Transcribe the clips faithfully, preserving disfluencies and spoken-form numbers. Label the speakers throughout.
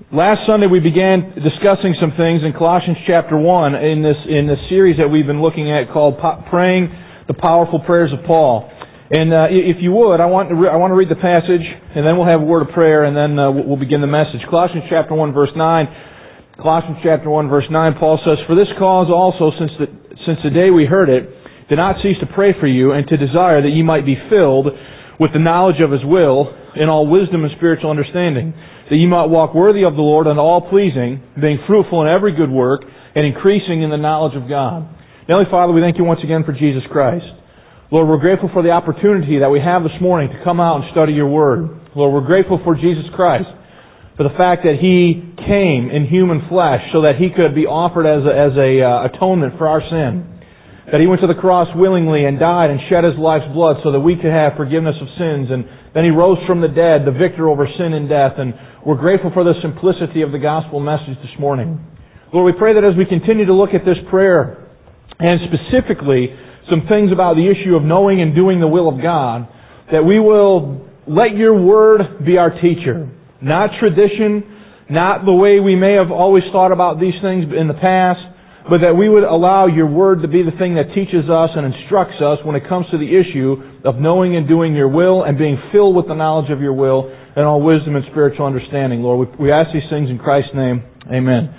Speaker 1: Last Sunday we began discussing some things in Colossians chapter one in this in this series that we've been looking at called po- Praying the Powerful Prayers of Paul. And uh, if you would, I want to re- I want to read the passage, and then we'll have a word of prayer, and then uh, we'll begin the message. Colossians chapter one, verse nine. Colossians chapter one, verse nine. Paul says, "For this cause also, since the since the day we heard it, did not cease to pray for you, and to desire that ye might be filled with the knowledge of His will, in all wisdom and spiritual understanding, that ye might walk worthy of the Lord unto all pleasing, being fruitful in every good work, and increasing in the knowledge of God." Heavenly Father, we thank you once again for Jesus Christ. Lord, we're grateful for the opportunity that we have this morning to come out and study your Word. Lord, we're grateful for Jesus Christ, for the fact that He came in human flesh so that He could be offered as a, as a uh, atonement for our sin. That He went to the cross willingly and died and shed His life's blood so that we could have forgiveness of sins. And then He rose from the dead, the victor over sin and death. And we're grateful for the simplicity of the gospel message this morning. Lord, we pray that as we continue to look at this prayer, and specifically some things about the issue of knowing and doing the will of God, that we will let your Word be our teacher. Not tradition, not the way we may have always thought about these things in the past, but that we would allow your Word to be the thing that teaches us and instructs us when it comes to the issue of knowing and doing your will and being filled with the knowledge of your will and all wisdom and spiritual understanding. Lord, we, we ask these things in Christ's name. Amen.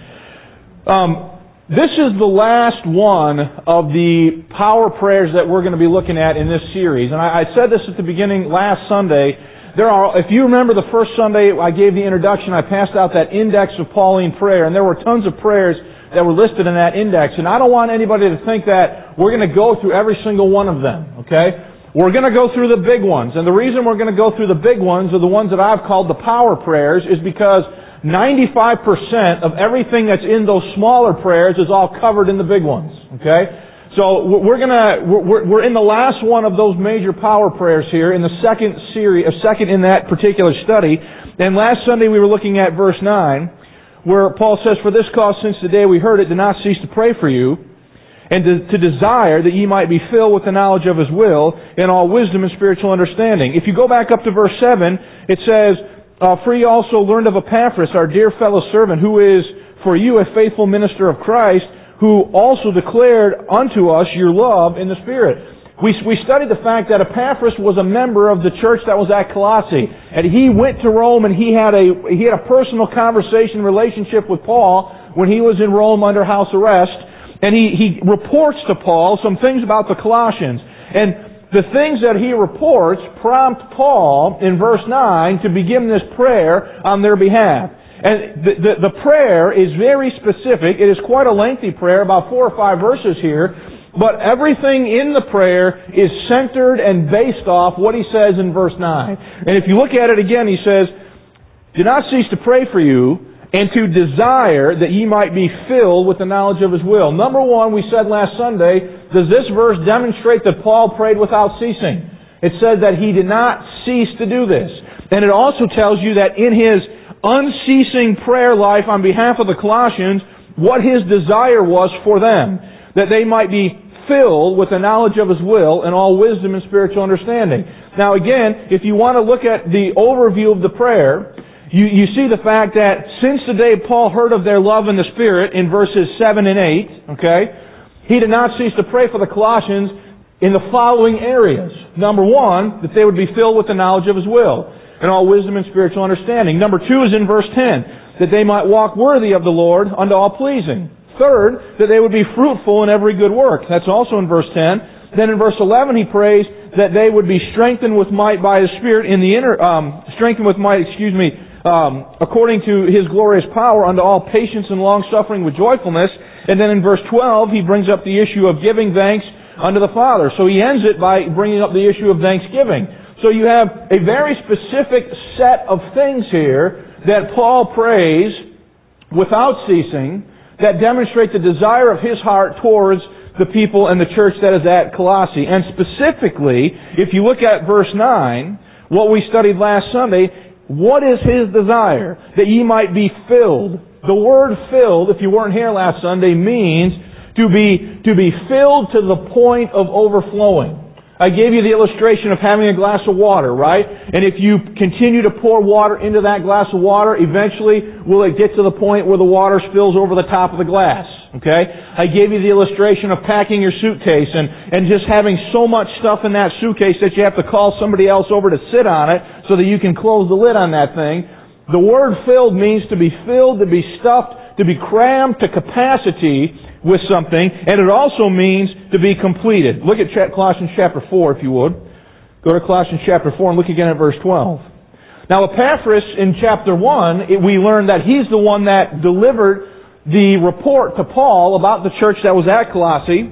Speaker 1: Um, this is the last one of the power prayers that we're going to be looking at in this series. And I, I said this at the beginning last Sunday. There are, if you remember the first Sunday I gave the introduction, I passed out that index of Pauline prayer, and there were tons of prayers that were listed in that index. And I don't want anybody to think that we're going to go through every single one of them, okay? We're going to go through the big ones. And the reason we're going to go through the big ones, or the ones that I've called the power prayers, is because ninety-five percent of everything that's in those smaller prayers is all covered in the big ones, okay? So we're going to, we're, we're in the last one of those major power prayers here, in the second series, second in that particular study. And last Sunday we were looking at verse nine, where Paul says, "For this cause, since the day we heard it, did not cease to pray for you, and to, to desire that ye might be filled with the knowledge of His will, in all wisdom and spiritual understanding." If you go back up to verse seven, it says, uh, "For ye also learned of Epaphras, our dear fellow servant, who is for you a faithful minister of Christ, who also declared unto us your love in the Spirit." We, we studied the fact that Epaphras was a member of the church that was at Colossae. And he went to Rome and he had a he had a personal conversation, relationship with Paul when he was in Rome under house arrest. And he, he reports to Paul some things about the Colossians. And the things that he reports prompt Paul in verse nine to begin this prayer on their behalf. And the, the, the prayer is very specific. It is quite a lengthy prayer, about four or five verses here. But everything in the prayer is centered and based off what he says in verse nine. And if you look at it again, he says, "Do not cease to pray for you, and to desire that ye might be filled with the knowledge of His will." Number one, we said last Sunday, does this verse demonstrate that Paul prayed without ceasing? It said that he did not cease to do this. And it also tells you that in his unceasing prayer life on behalf of the Colossians, what his desire was for them, that they might be filled with the knowledge of His will and all wisdom and spiritual understanding. Now again, if you want to look at the overview of the prayer, you, you see the fact that since the day Paul heard of their love in the Spirit in verses seven and eight, okay, he did not cease to pray for the Colossians in the following areas. Number one, that they would be filled with the knowledge of His will and all wisdom and spiritual understanding. Number two is in verse ten, that they might walk worthy of the Lord unto all pleasing. Third, that they would be fruitful in every good work. That's also in verse ten. Then in verse eleven he prays that they would be strengthened with might by His Spirit in the inner, um, strengthened with might, excuse me, um, according to His glorious power unto all patience and long suffering with joyfulness. And then in verse twelve he brings up the issue of giving thanks unto the Father. So he ends it by bringing up the issue of thanksgiving. So you have a very specific set of things here that Paul prays without ceasing, that demonstrate the desire of his heart towards the people and the church that is at Colossae. And specifically, if you look at verse nine, what we studied last Sunday, what is his desire? That ye might be filled. The word filled, if you weren't here last Sunday, means to be, to be filled to the point of overflowing. I gave you the illustration of having a glass of water, right? And if you continue to pour water into that glass of water, eventually will it get to the point where the water spills over the top of the glass? Okay? I gave you the illustration of packing your suitcase and, and just having so much stuff in that suitcase that you have to call somebody else over to sit on it so that you can close the lid on that thing. The word filled means to be filled, to be stuffed, to be crammed to capacity with something, and it also means to be completed. Look at Colossians chapter four, if you would. Go to Colossians chapter four and look again at verse twelve. Now Epaphras in chapter one, it, we learned that he's the one that delivered the report to Paul about the church that was at Colossae.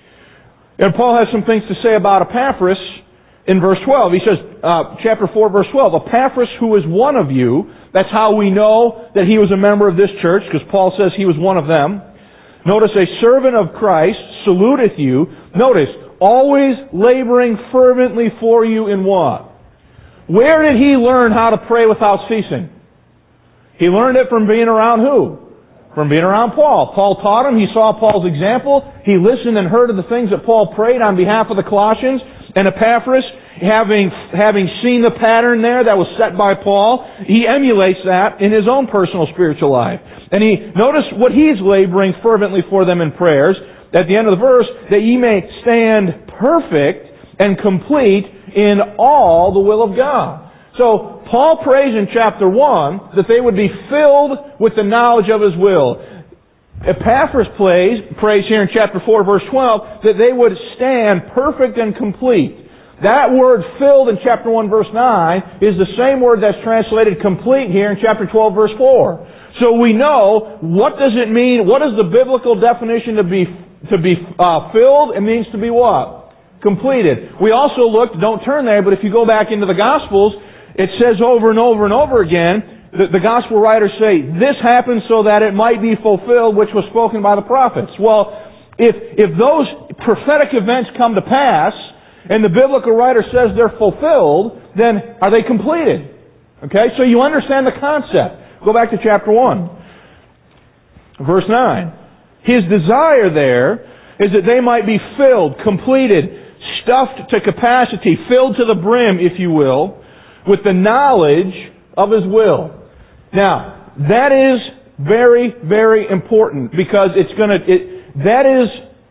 Speaker 1: And Paul has some things to say about Epaphras in verse twelve. He says, uh, chapter four, verse twelve, Epaphras, who is one of you, that's how we know that he was a member of this church, because Paul says he was one of them. Notice, a servant of Christ saluteth you. Notice, always laboring fervently for you in what? Where did he learn how to pray without ceasing? He learned it from being around who? From being around Paul. Paul taught him. He saw Paul's example. He listened and heard of the things that Paul prayed on behalf of the Colossians. And Epaphras, having, having seen the pattern there that was set by Paul, he emulates that in his own personal spiritual life. And he, notice what he's laboring fervently for them in prayers, at the end of the verse, that ye may stand perfect and complete in all the will of God. So, Paul prays in chapter one that they would be filled with the knowledge of His will. Epaphras prays, prays here in chapter four, verse twelve, that they would stand perfect and complete. That word filled in chapter one, verse nine, is the same word that's translated complete here in chapter twelve, verse four. So we know, what does it mean? What is the biblical definition to be to be uh, filled? It means to be what? Completed. We also looked, don't turn there, but if you go back into the Gospels, it says over and over and over again, the, the Gospel writers say, this happened so that it might be fulfilled, which was spoken by the prophets. Well, if if those prophetic events come to pass, and the biblical writer says they're fulfilled, then are they completed? Okay, so you understand the concept. Go back to chapter one. Verse nine. His desire there is that they might be filled, completed, stuffed to capacity, filled to the brim, if you will, with the knowledge of His will. Now, that is very, very important, because it's going to, it, that is,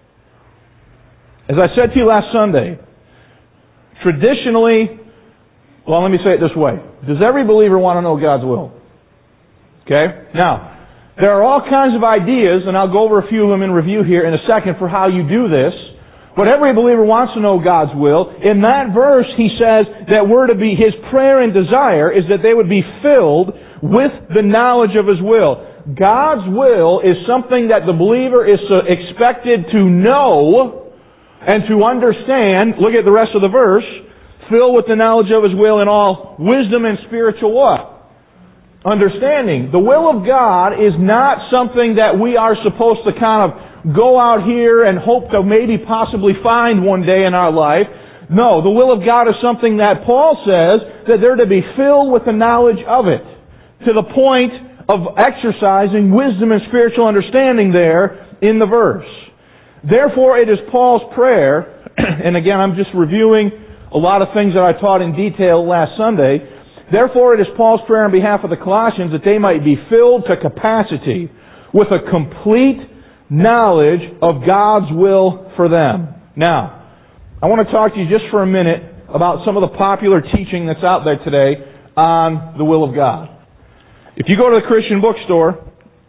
Speaker 1: as I said to you last Sunday, traditionally, well, let me say it this way. Does every believer want to know God's will? Okay? Now, there are all kinds of ideas, and I'll go over a few of them in review here in a second for how you do this. But every believer wants to know God's will. In that verse, he says that we're to be, his prayer and desire is that they would be filled with the knowledge of His will. God's will is something that the believer is expected to know and to understand. Look at the rest of the verse. Filled with the knowledge of His will in all wisdom and spiritual what? Understanding. The will of God is not something that we are supposed to kind of go out here and hope to maybe possibly find one day in our life. No, the will of God is something that Paul says that they're to be filled with the knowledge of it, to the point of exercising wisdom and spiritual understanding there in the verse. Therefore, it is Paul's prayer, and again, I'm just reviewing a lot of things that I taught in detail last Sunday. Therefore, it is Paul's prayer on behalf of the Colossians that they might be filled to capacity with a complete knowledge of God's will for them. Now, I want to talk to you just for a minute about some of the popular teaching that's out there today on the will of God. If you go to the Christian bookstore,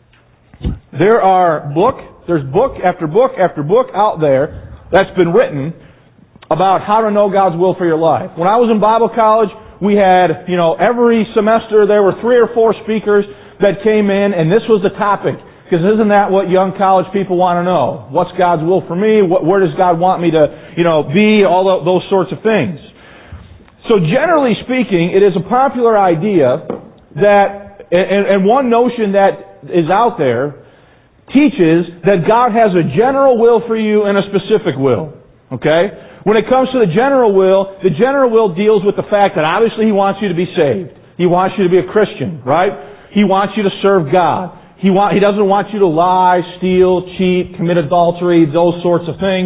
Speaker 1: there are book, there's book after book after book out there that's been written about how to know God's will for your life. When I was in Bible college, we had, you know, every semester there were three or four speakers that came in, and this was the topic. Because isn't that what young college people want to know? What's God's will for me? What, where does God want me to, you know, be? All those sorts of things. So generally speaking, it is a popular idea that, and, and one notion that is out there, teaches that God has a general will for you and a specific will. Okay? When it comes to the general will, the general will deals with the fact that obviously He wants you to be saved. He wants you to be a Christian, right? He wants you to serve God. He want, He doesn't want you to lie, steal, cheat, commit adultery, those sorts of things.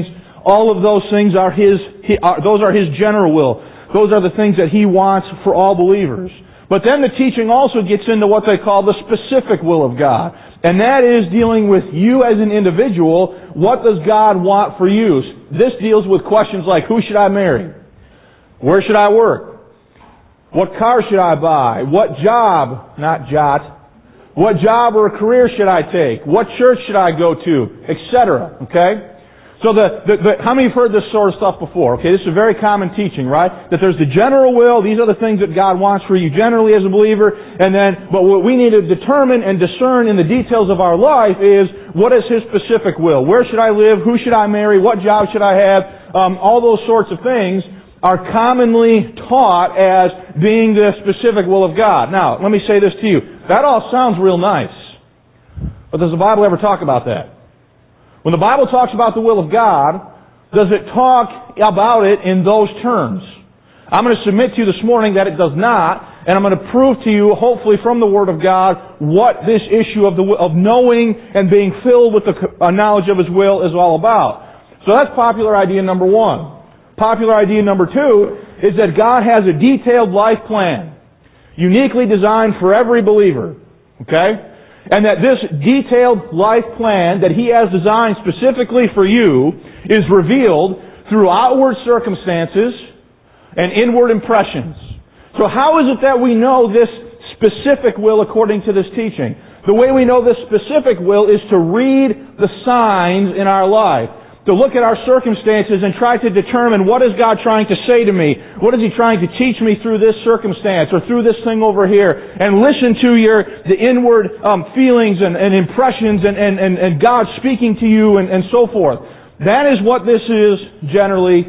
Speaker 1: All of those things are His, he, are, those are His general will. Those are the things that He wants for all believers. But then the teaching also gets into what they call the specific will of God. And that is dealing with you as an individual. What does God want for you? This deals with questions like, who should I marry? Where should I work? What car should I buy? What job, not jot, what job or career should I take? What church should I go to? Etc. Okay? So the, the, the, how many have heard this sort of stuff before? Okay, this is a very common teaching, right? That there's the general will, these are the things that God wants for you generally as a believer, and then, but what we need to determine and discern in the details of our life is, what is His specific will? Where should I live? Who should I marry? What job should I have? Um, all those sorts of things are commonly taught as being the specific will of God. Now, let me say this to you. That all sounds real nice. But does the Bible ever talk about that? When the Bible talks about the will of God, does it talk about it in those terms? I'm going to submit to you this morning that it does not, and I'm going to prove to you, hopefully from the Word of God, what this issue of the of knowing and being filled with the knowledge of His will is all about. So that's popular idea number one. Popular idea number two is that God has a detailed life plan, uniquely designed for every believer. Okay? And that this detailed life plan that He has designed specifically for you is revealed through outward circumstances and inward impressions. So how is it that we know this specific will according to this teaching? The way we know this specific will is to read the signs in our life. To look at our circumstances and try to determine, what is God trying to say to me? What is He trying to teach me through this circumstance or through this thing over here? And listen to your the inward um, feelings and, and impressions and, and, and, and God speaking to you and, and so forth. That is what this is generally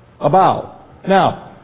Speaker 1: about. Now,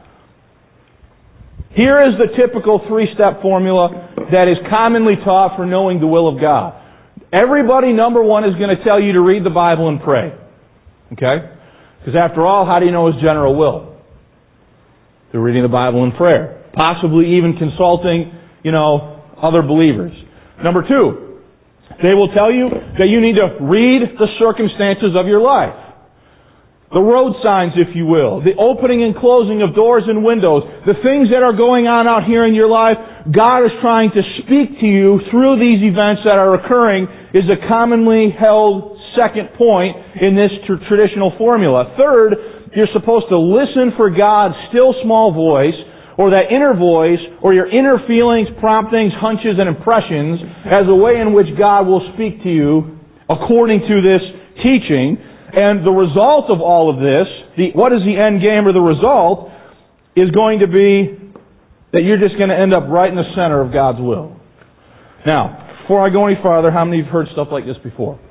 Speaker 1: here is the typical three-step formula that is commonly taught for knowing the will of God. Everybody, number one, is going to tell you to read the Bible and pray. Okay? Because after all, how do you know His general will? Through reading the Bible and prayer. Possibly even consulting, you know, other believers. Number two, they will tell you that you need to read the circumstances of your life. The road signs, if you will. The opening and closing of doors and windows. The things that are going on out here in your life. God is trying to speak to you through these events that are occurring, is a commonly held second point in this tr- traditional formula. Third, you're supposed to listen for God's still small voice, or that inner voice, or your inner feelings, promptings, hunches, and impressions as a way in which God will speak to you according to this teaching. And the result of all of this, the, what is the end game or the result, is going to be that you're just going to end up right in the center of God's will. Now, before I go any farther, how many of you have heard stuff like this before?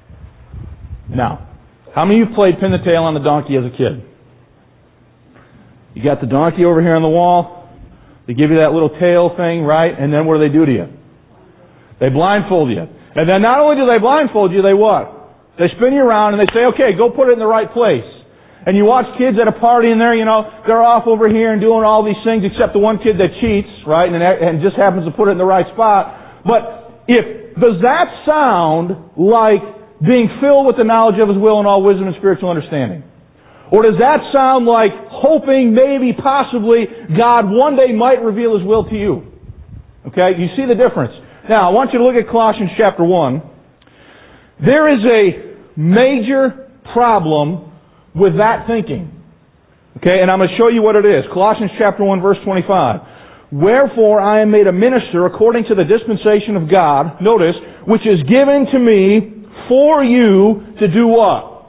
Speaker 1: Now, how many of you played pin the tail on the donkey as a kid? You got the donkey over here on the wall. They give you that little tail thing, right? And then what do they do to you? They blindfold you. And then not only do they blindfold you, they what? They spin you around and they say, okay, go put it in the right place. And you watch kids at a party and they're, you know, they're off over here and doing all these things except the one kid that cheats, right? And, and just happens to put it in the right spot. But if, does that sound like being filled with the knowledge of His will and all wisdom and spiritual understanding? Or does that sound like hoping, maybe, possibly, God one day might reveal His will to you? Okay, you see the difference. Now, I want you to look at Colossians chapter one. There is a major problem with that thinking. Okay, and I'm going to show you what it is. Colossians chapter one, verse twenty-five. Wherefore I am made a minister according to the dispensation of God, notice, which is given to me for you to do what?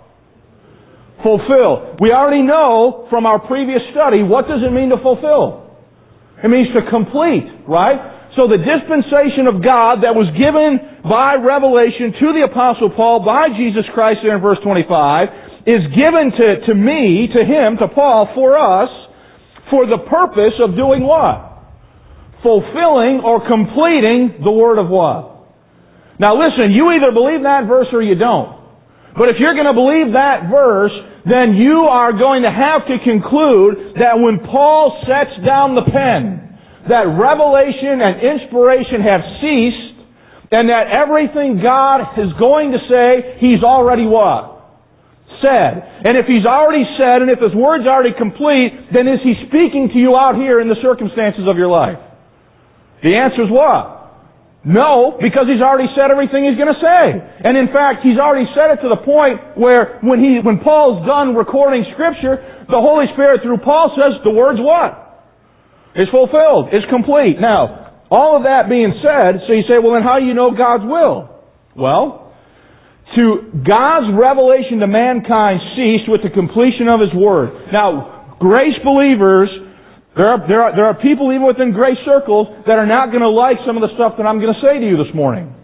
Speaker 1: Fulfill. We already know from our previous study, what does it mean to fulfill? It means to complete, right? So the dispensation of God that was given by revelation to the Apostle Paul by Jesus Christ there in verse twenty-five is given to, to me, to him, to Paul, for us, for the purpose of doing what? Fulfilling or completing the word of what? Now listen, you either believe that verse or you don't. But if you're going to believe that verse, then you are going to have to conclude that when Paul sets down the pen, that revelation and inspiration have ceased, and that everything God is going to say, He's already what? said? And if He's already said, and if His Word's already complete, then is He speaking to you out here in the circumstances of your life? The answer is what? No, because He's already said everything He's going to say. And in fact, He's already said it to the point where when he, when Paul's done recording Scripture, the Holy Spirit through Paul says, the Word's what? It's fulfilled. It's complete. Now, all of that being said, so you say, well then how do you know God's will? Well, to God's revelation to mankind ceased with the completion of His Word. Now, grace believers, there are, there are, there are people even within grace circles that are not going to like some of the stuff that I'm going to say to you this morning.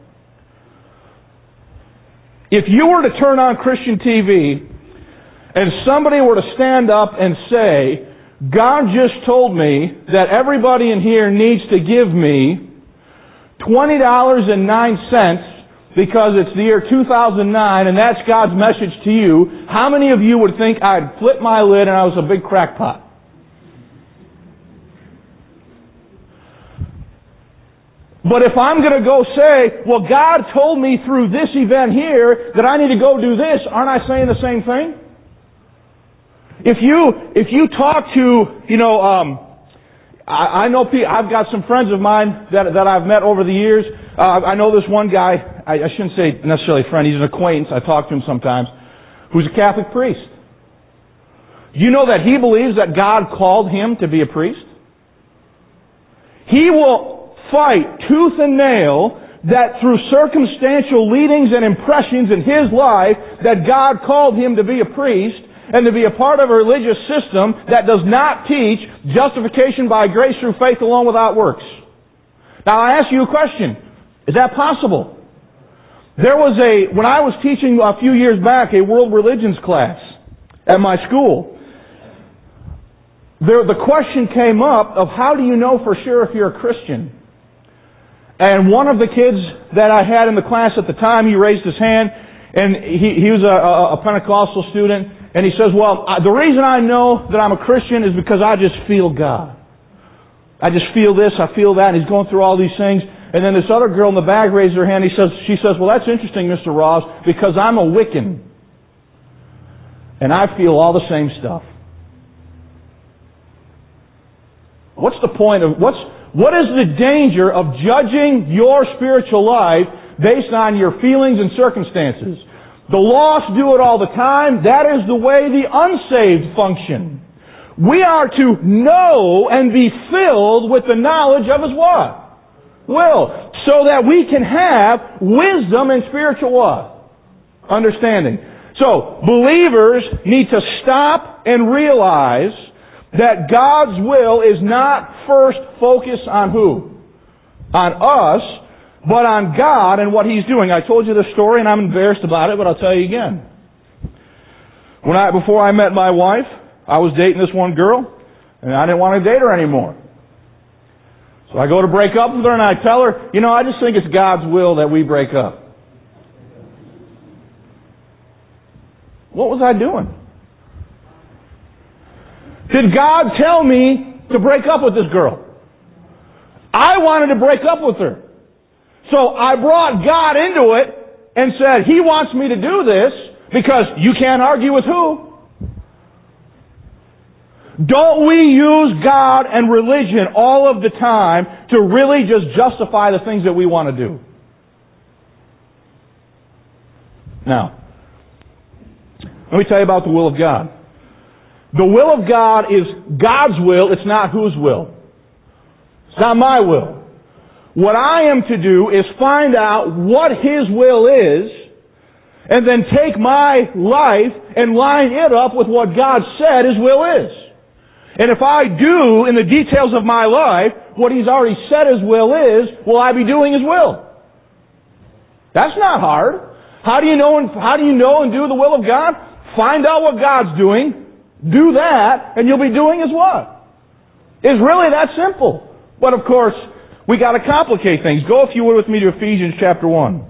Speaker 1: If you were to turn on Christian T V and somebody were to stand up and say, God just told me that everybody in here needs to give me twenty dollars and nine cents because it's the year two thousand nine and that's God's message to you, how many of you would think I'd flip my lid and I was a big crackpot? But if I'm going to go say, well, God told me through this event here that I need to go do this, aren't I saying the same thing? If you if you talk to, you know, um, I, I know people, I've got some friends of mine that that I've met over the years. Uh, I know this one guy, I, I shouldn't say necessarily friend, he's an acquaintance, I talk to him sometimes, who's a Catholic priest. You know that he believes that God called him to be a priest? He will fight tooth and nail that through circumstantial leadings and impressions in his life that God called him to be a priest, and to be a part of a religious system that does not teach justification by grace through faith alone without works. Now I ask you a question. Is that possible? There was a, when I was teaching a few years back a world religions class at my school, there, the question came up of how do you know for sure if you're a Christian? And one of the kids that I had in the class at the time, he raised his hand, and he, he was a, a Pentecostal student. And he says, well, the reason I know that I'm a Christian is because I just feel God. I just feel this, I feel that, and he's going through all these things. And then this other girl in the back raised her hand. He says, she says, well, that's interesting, Mister Ross, because I'm a Wiccan. And I feel all the same stuff. What's the point of, what's, what is the danger of judging your spiritual life based on your feelings and circumstances? The lost do it all the time. That is the way the unsaved function. We are to know and be filled with the knowledge of His what? Will. So that we can have wisdom and spiritual what? Understanding. So, believers need to stop and realize that God's will is not first focused on who? On us, but on God and what He's doing. I told you this story and I'm embarrassed about it, but I'll tell you again. When I, before I met my wife, I was dating this one girl, and I didn't want to date her anymore. So I go to break up with her and I tell her, you know, I just think it's God's will that we break up. What was I doing? Did God tell me to break up with this girl? I wanted to break up with her. So I brought God into it and said, He wants me to do this because you can't argue with who? Don't we use God and religion all of the time to really just justify the things that we want to do? Now, let me tell you about the will of God. The will of God is God's will, it's not whose will. It's not my will. What I am to do is find out what His will is, and then take my life and line it up with what God said His will is. And if I do, in the details of my life, what He's already said His will is, will I be doing His will? That's not hard. How do you know and, how do you know and do the will of God? Find out what God's doing, do that, and you'll be doing His what? It's really that simple. But of course, we got to complicate things. Go, if you would, with me to Ephesians chapter one.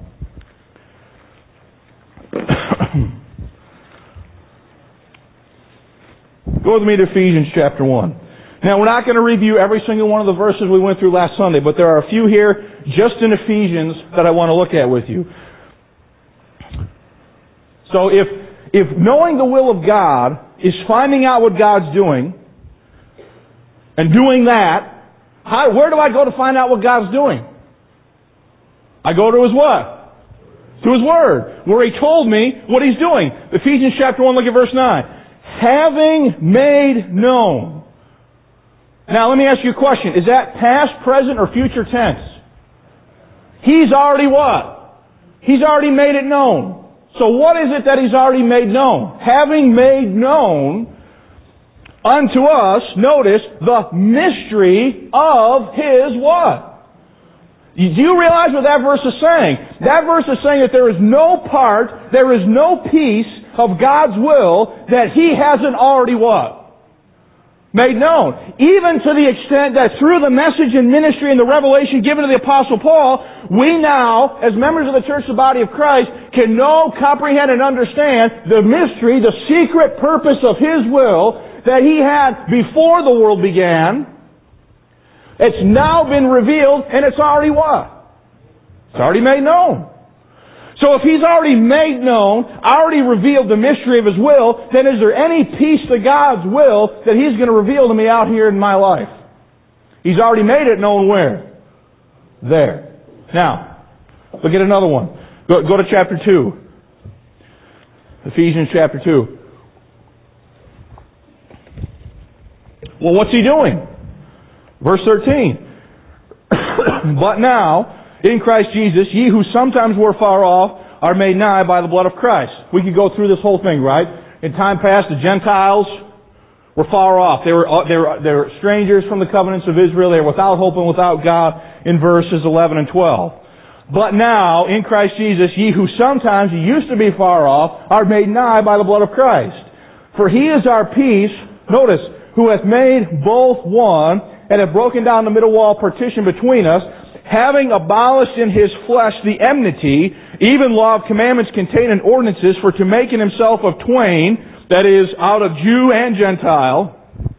Speaker 1: Go with me to Ephesians chapter one. Now, we're not going to review every single one of the verses we went through last Sunday, but there are a few here just in Ephesians that I want to look at with you. So if if knowing the will of God is finding out what God's doing and doing that, how, where do I go to find out what God's doing? I go to His what? To His Word, where He told me what He's doing. Ephesians chapter one, look at verse nine. Having made known. Now let me ask you a question. Is that past, present, or future tense? He's already what? He's already made it known. So what is it that He's already made known? Having made known unto us, notice, the mystery of His what? Do you realize what that verse is saying? That verse is saying that there is no part, there is no piece of God's will that He hasn't already what? Made known. Even to the extent that through the message and ministry and the revelation given to the Apostle Paul, we now, as members of the church, the body of Christ, can know, comprehend, and understand the mystery, the secret purpose of His will that He had before the world began. It's now been revealed, and it's already what? It's already made known. So if He's already made known, already revealed the mystery of His will, then is there any piece to God's will that He's going to reveal to me out here in my life? He's already made it known where? There. Now, look at another one. Go, go to chapter two. Ephesians chapter two. Well, what's He doing? Verse thirteen. But now, in Christ Jesus, ye who sometimes were far off are made nigh by the blood of Christ. We could go through this whole thing, right? In time past, the Gentiles were far off. They were, they were, they were strangers from the covenants of Israel. They were without hope and without God in verses eleven and twelve. But now, in Christ Jesus, ye who sometimes used to be far off are made nigh by the blood of Christ. For He is our peace, notice, who hath made both one, and hath broken down the middle wall partition between us, having abolished in His flesh the enmity, even law of commandments contained in ordinances, for to make in Himself of twain, that is, out of Jew and Gentile,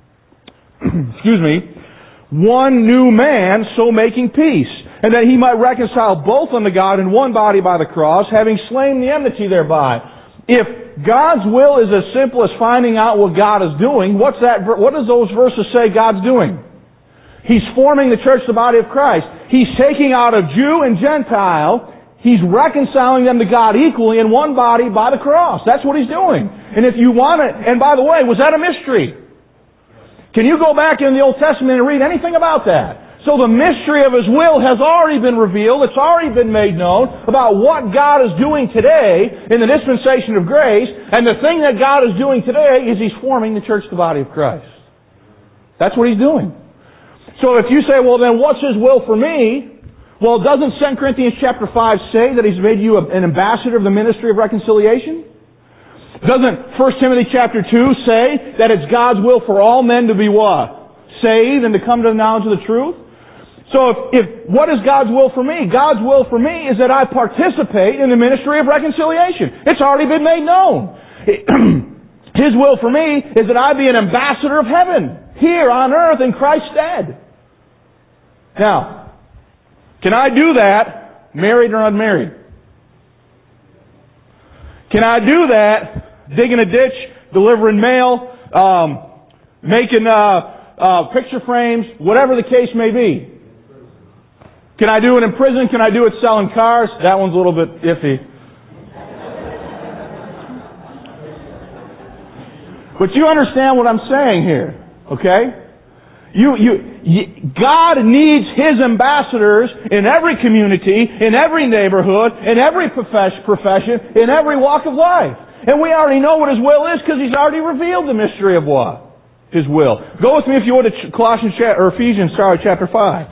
Speaker 1: excuse me, one new man, so making peace, and that He might reconcile both unto God in one body by the cross, having slain the enmity thereby. If God's will is as simple as finding out what God is doing, what's that? What does those verses say God's doing? He's forming the church, the body of Christ. He's taking out of Jew and Gentile. He's reconciling them to God equally in one body by the cross. That's what He's doing. And if you want it, and by the way, was that a mystery? Can you go back in the Old Testament and read anything about that? So the mystery of His will has already been revealed. It's already been made known about what God is doing today in the dispensation of grace. And the thing that God is doing today is He's forming the church, the body of Christ. That's what He's doing. So if you say, well then what's His will for me? Well, doesn't Second Corinthians chapter five say that He's made you an ambassador of the ministry of reconciliation? Doesn't First Timothy chapter two say that it's God's will for all men to be what? Saved and to come to the knowledge of the truth? So if, if what is God's will for me? God's will for me is that I participate in the ministry of reconciliation. It's already been made known. His will for me is that I be an ambassador of heaven here on earth in Christ's stead. Now, can I do that married or unmarried? Can I do that digging a ditch, delivering mail, um, making uh, uh, picture frames, whatever the case may be? Can I do it in prison? Can I do it selling cars? That one's a little bit iffy. But you understand what I'm saying here, okay? You, you, you, God needs His ambassadors in every community, in every neighborhood, in every profession, in every walk of life. And we already know what His will is because He's already revealed the mystery of what? His will. Go with me if you would to Colossians or Ephesians, sorry, chapter five.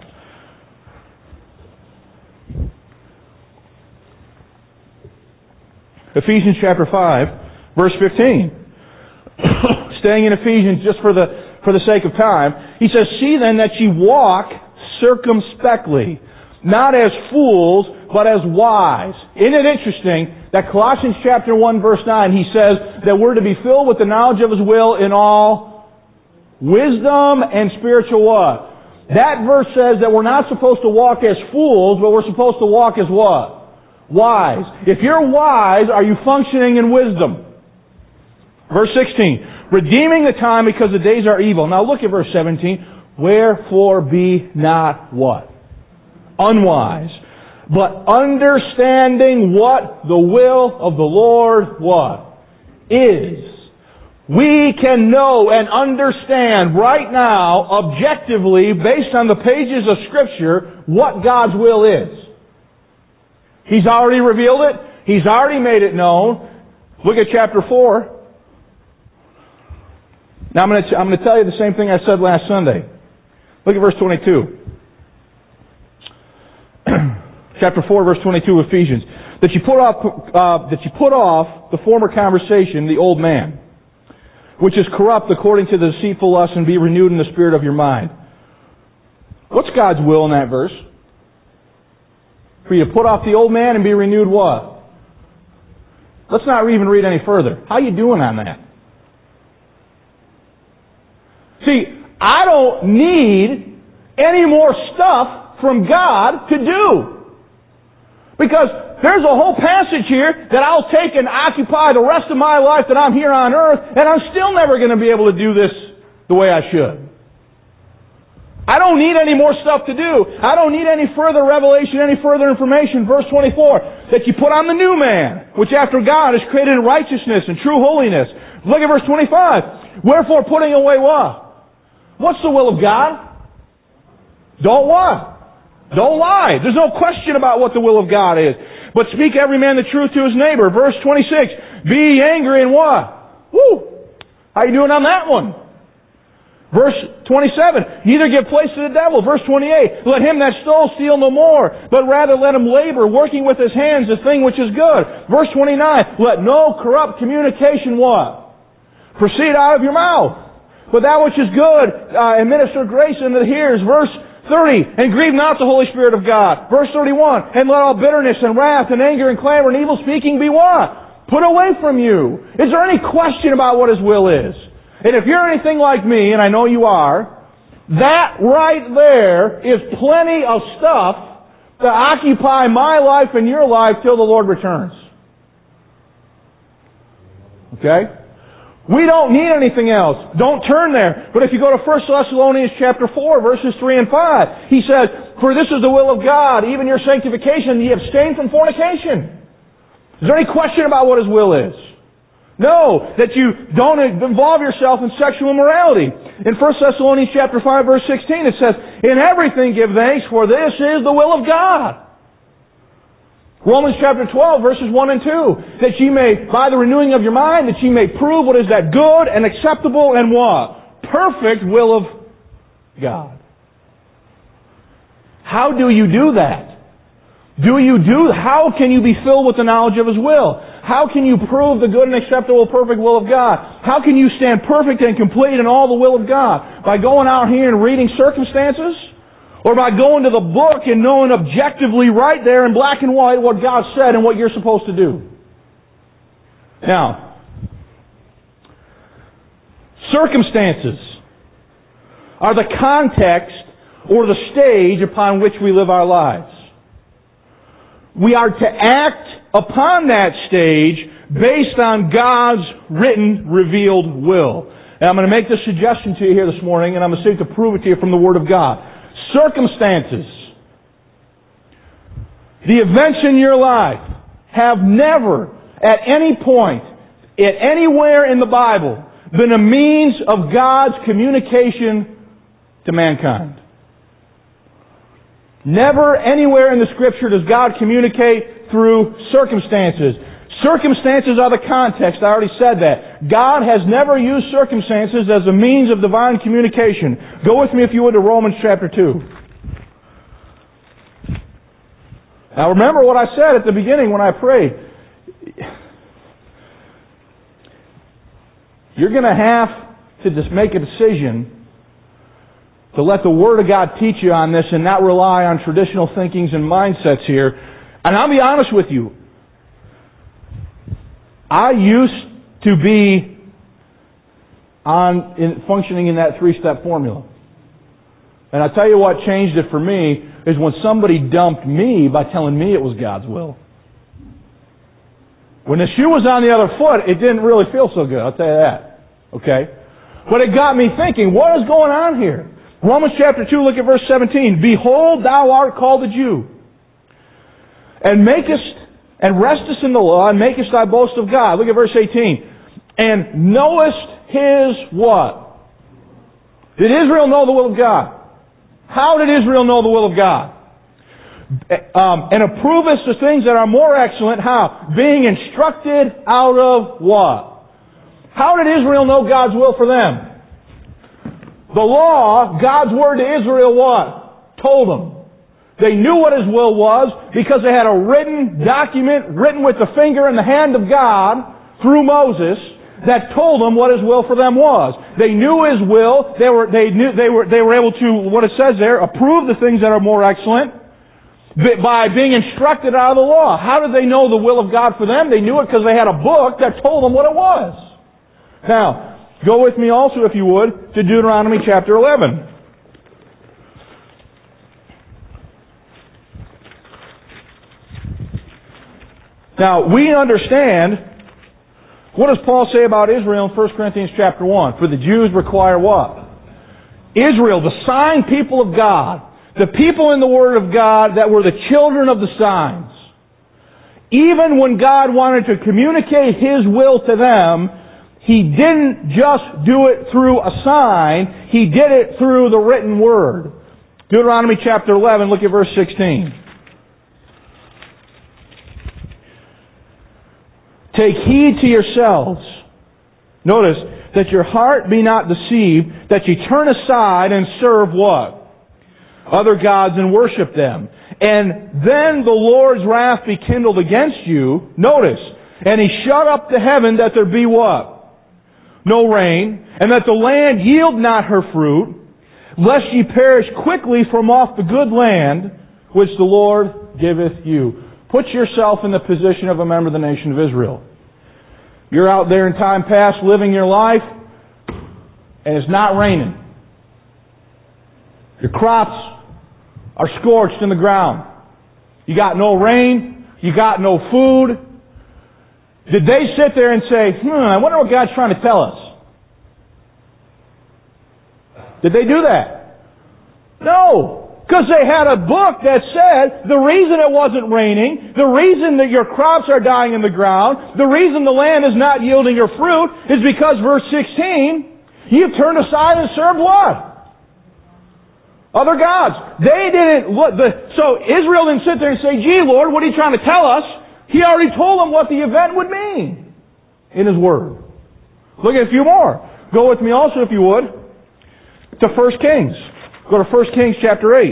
Speaker 1: Ephesians chapter five, verse fifteen. Staying in Ephesians just for the for the sake of time, he says, see then that ye walk circumspectly, not as fools, but as wise. Isn't it interesting that Colossians chapter one verse nine, he says that we're to be filled with the knowledge of His will in all wisdom and spiritual what? That verse says that we're not supposed to walk as fools, but we're supposed to walk as what? Wise. If you're wise, are you functioning in wisdom? Verse sixteen. Redeeming the time because the days are evil. Now look at verse seventeen. Wherefore be not what? Unwise. But understanding what the will of the Lord what? Is. We can know and understand right now, objectively, based on the pages of Scripture, what God's will is. He's already revealed it. He's already made it known. Look at chapter four. Now I'm going to, I'm going to tell you the same thing I said last Sunday. Look at verse twenty-two. Chapter four, verse twenty-two of Ephesians. That you put off, uh, that you put off the former conversation, the old man, which is corrupt according to the deceitful lust, and be renewed in the spirit of your mind. What's God's will in that verse? For you to put off the old man and be renewed what? Let's not even read any further. How are you doing on that? See, I don't need any more stuff from God to do. Because there's a whole passage here that I'll take and occupy the rest of my life that I'm here on earth, and I'm still never going to be able to do this the way I should. I don't need any more stuff to do. I don't need any further revelation, any further information. Verse twenty-four, that you put on the new man, which after God is created in righteousness and true holiness. Look at verse twenty-five. Wherefore putting away what? What's the will of God? Don't what? Don't lie. There's no question about what the will of God is. But speak every man the truth to his neighbor. Verse twenty-six. Be angry and what? Woo! How you doing on that one? Verse twenty-seven. Neither give place to the devil. Verse twenty-eight. Let him that stole steal no more, but rather let him labor, working with his hands the thing which is good. Verse twenty-nine. Let no corrupt communication what? Proceed out of your mouth, but that which is good, uh, and minister grace unto the hearers. Verse thirty, and grieve not the Holy Spirit of God. Verse thirty-one, and let all bitterness and wrath and anger and clamor and evil speaking be what? Put away from you. Is there any question about what His will is? And if you're anything like me, and I know you are, that right there is plenty of stuff to occupy my life and your life till the Lord returns. Okay? We don't need anything else. Don't turn there. But if you go to First Thessalonians chapter four, verses three and five, he says, for this is the will of God, even your sanctification, ye abstain from fornication. Is there any question about what His will is? No, that you don't involve yourself in sexual immorality. In First Thessalonians chapter five, verse sixteen, it says, in everything give thanks, for this is the will of God. Romans chapter twelve, verses one and two, that ye may, by the renewing of your mind, that ye may prove what is that good and acceptable and what? Perfect will of God. How do you do that? Do you do, how can you be filled with the knowledge of His will? How can you prove the good and acceptable, perfect will of God? How can you stand perfect and complete in all the will of God? By going out here and reading circumstances? Or by going to the book and knowing objectively right there in black and white what God said and what you're supposed to do? Now, circumstances are the context or the stage upon which we live our lives. We are to act upon that stage based on God's written, revealed will. And I'm going to make this suggestion to you here this morning, and I'm going to seek to prove it to you from the Word of God. Circumstances, the events in your life, have never, at any point, at anywhere in the Bible, been a means of God's communication to mankind. Never anywhere in the Scripture does God communicate through circumstances. Circumstances are the context. I already said that. God has never used circumstances as a means of divine communication. Go with me, if you would, to Romans chapter two. Now remember what I said at the beginning when I prayed. You're going to have to just make a decision to let the Word of God teach you on this and not rely on traditional thinkings and mindsets here. And I'll be honest with you. I used to be on in, functioning in that three-step formula. And I tell you what changed it for me is when somebody dumped me by telling me it was God's will. When the shoe was on the other foot, it didn't really feel so good, I'll tell you that. Okay? But it got me thinking, what is going on here? Romans chapter two, look at verse seventeen. Behold, thou art called a Jew, and makest, and restest in the law, and makest thy boast of God. Look at verse eighteen. And knowest His what? Did Israel know the will of God? How did Israel know the will of God? Um, and approvest the things that are more excellent. How? Being instructed out of what? How did Israel know God's will for them? The law, God's word to Israel what? Told them. They knew what His will was because they had a written document written with the finger and the hand of God through Moses that told them what His will for them was. They knew His will. They were, they knew, they were, they were able to, what it says there, approve the things that are more excellent by being instructed out of the law. How did they know the will of God for them? They knew it because they had a book that told them what it was. Now, go with me also, if you would, to Deuteronomy chapter eleven. Now, we understand, what does Paul say about Israel in First Corinthians chapter one? For the Jews require what? Israel, the sign people of God, the people in the Word of God that were the children of the signs. Even when God wanted to communicate His will to them, He didn't just do it through a sign, He did it through the written Word. Deuteronomy chapter eleven, look at verse sixteen. Take heed to yourselves. Notice, that your heart be not deceived, that ye turn aside and serve what? Other gods and worship them. And then the Lord's wrath be kindled against you. Notice, and He shut up the heaven that there be what? No rain, and that the land yield not her fruit, lest ye perish quickly from off the good land which the Lord giveth you. Put yourself in the position of a member of the nation of Israel. You're out there in time past living your life, and it's not raining. Your crops are scorched in the ground. You got no rain. You got no food. Did they sit there and say, hmm, I wonder what God's trying to tell us? Did they do that? No. Because they had a book that said the reason it wasn't raining, the reason that your crops are dying in the ground, the reason the land is not yielding your fruit is because, verse sixteen, you've turned aside and served what? Other gods. They didn't look. The, so Israel didn't sit there and say, gee, Lord, what are you trying to tell us? He already told them what the event would mean in His Word. Look at a few more. Go with me also, if you would, to First Kings. Go to First Kings chapter eight.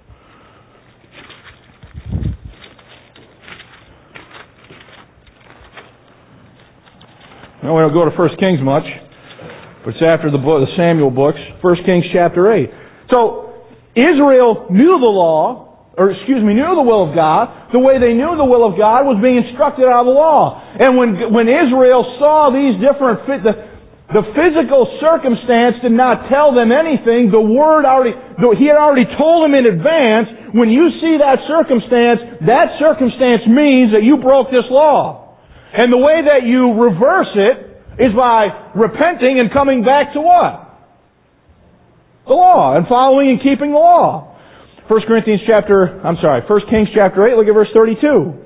Speaker 1: No, we don't go to First Kings much, but it's after the book, the Samuel books. First Kings chapter eight. So Israel knew the law, or excuse me, knew the will of God. The way they knew the will of God was being instructed out of the law. And when when Israel saw these different fit, the, The physical circumstance did not tell them anything. The Word already, He had already told them in advance, when you see that circumstance, that circumstance means that you broke this law. And the way that you reverse it is by repenting and coming back to what? The law, and following and keeping the law. First Corinthians chapter, I'm sorry, First Kings chapter eight, look at verse thirty-two.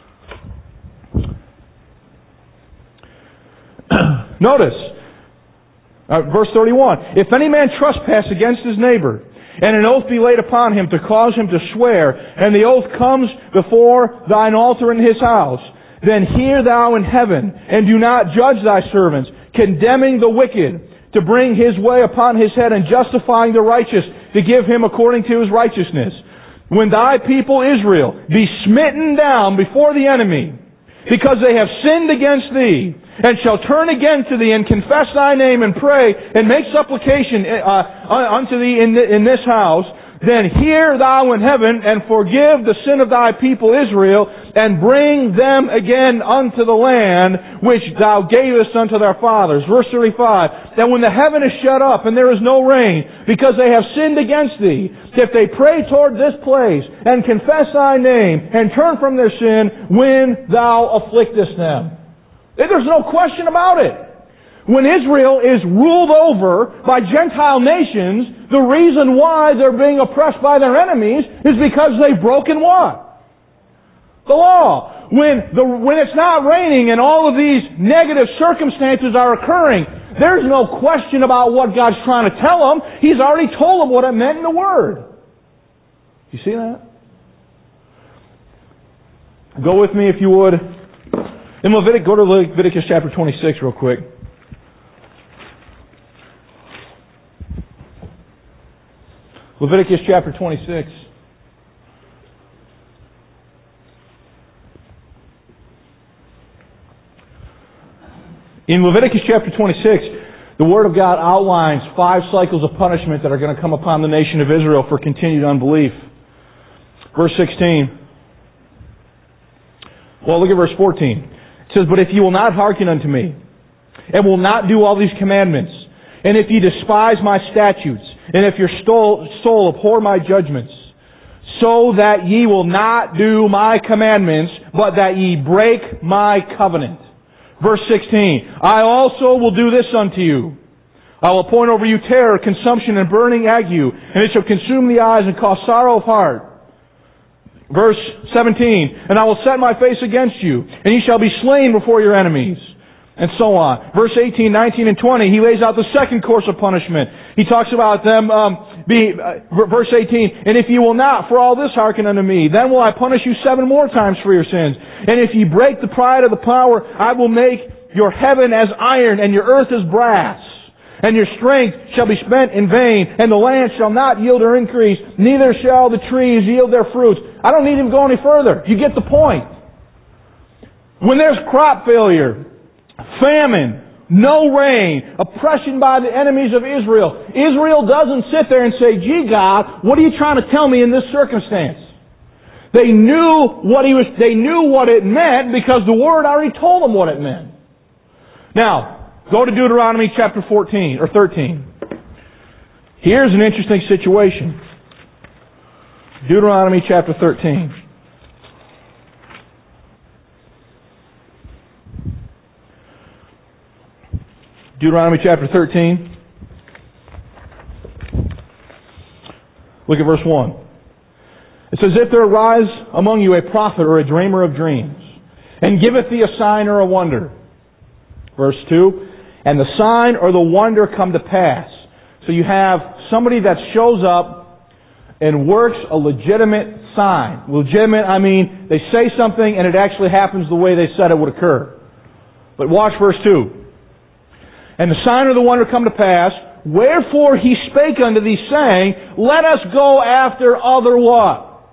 Speaker 1: Notice, Uh, verse thirty-one, if any man trespass against his neighbor, and an oath be laid upon him to cause him to swear, and the oath comes before thine altar in his house, then hear thou in heaven, and do not judge thy servants, condemning the wicked, to bring his way upon his head, and justifying the righteous, to give him according to his righteousness. When thy people Israel be smitten down before the enemy, because they have sinned against thee, and shall turn again to thee, and confess thy name, and pray, and make supplication uh, unto thee in, the, in this house, then hear thou in heaven, and forgive the sin of thy people Israel, and bring them again unto the land which thou gavest unto their fathers. Verse thirty-five, that when the heaven is shut up and there is no rain, because they have sinned against thee, if they pray toward this place, and confess thy name, and turn from their sin, when thou afflictest them. There's no question about it. When Israel is ruled over by Gentile nations, the reason why they're being oppressed by their enemies is because they've broken what? The law. When, the, when it's not raining and all of these negative circumstances are occurring, there's no question about what God's trying to tell them. He's already told them what it meant in the Word. You see that? Go with me, if you would. In Leviticus, go to Leviticus chapter twenty-six real quick. Leviticus chapter twenty-six. In Leviticus chapter twenty-six, the Word of God outlines five cycles of punishment that are going to come upon the nation of Israel for continued unbelief. Verse sixteen. Well, look at verse fourteen. It says, but if you will not hearken unto me, and will not do all these commandments, and if ye despise my statutes, and if your soul abhor my judgments, so that ye will not do my commandments, but that ye break my covenant. Verse sixteen, I also will do this unto you. I will appoint over you terror, consumption, and burning ague, and it shall consume the eyes and cause sorrow of heart. Verse seventeen, and I will set my face against you, and ye shall be slain before your enemies. And so on. Verse eighteen, nineteen, and twenty, he lays out the second course of punishment. He talks about them, um, be, uh, verse eighteen, and if ye will not for all this hearken unto me, then will I punish you seven more times for your sins. And if ye break the pride of the power, I will make your heaven as iron, and your earth as brass. And your strength shall be spent in vain, and the land shall not yield her increase, neither shall the trees yield their fruits. I don't need to go any further. You get the point. When there's crop failure, famine, no rain, oppression by the enemies of Israel, Israel doesn't sit there and say, gee God, what are you trying to tell me in this circumstance? They knew what he was, they knew what it meant because the Word already told them what it meant. Now, go to Deuteronomy chapter fourteen or thirteen. Here's an interesting situation. Deuteronomy chapter thirteen. Deuteronomy chapter thirteen. Look at verse one. It says, if there arise among you a prophet or a dreamer of dreams, and giveth thee a sign or a wonder. Verse two. And the sign or the wonder come to pass. So you have somebody that shows up and works a legitimate sign. Legitimate, I mean, they say something and it actually happens the way they said it would occur. But watch verse two. And the sign or the wonder come to pass, wherefore he spake unto thee, saying, let us go after other what?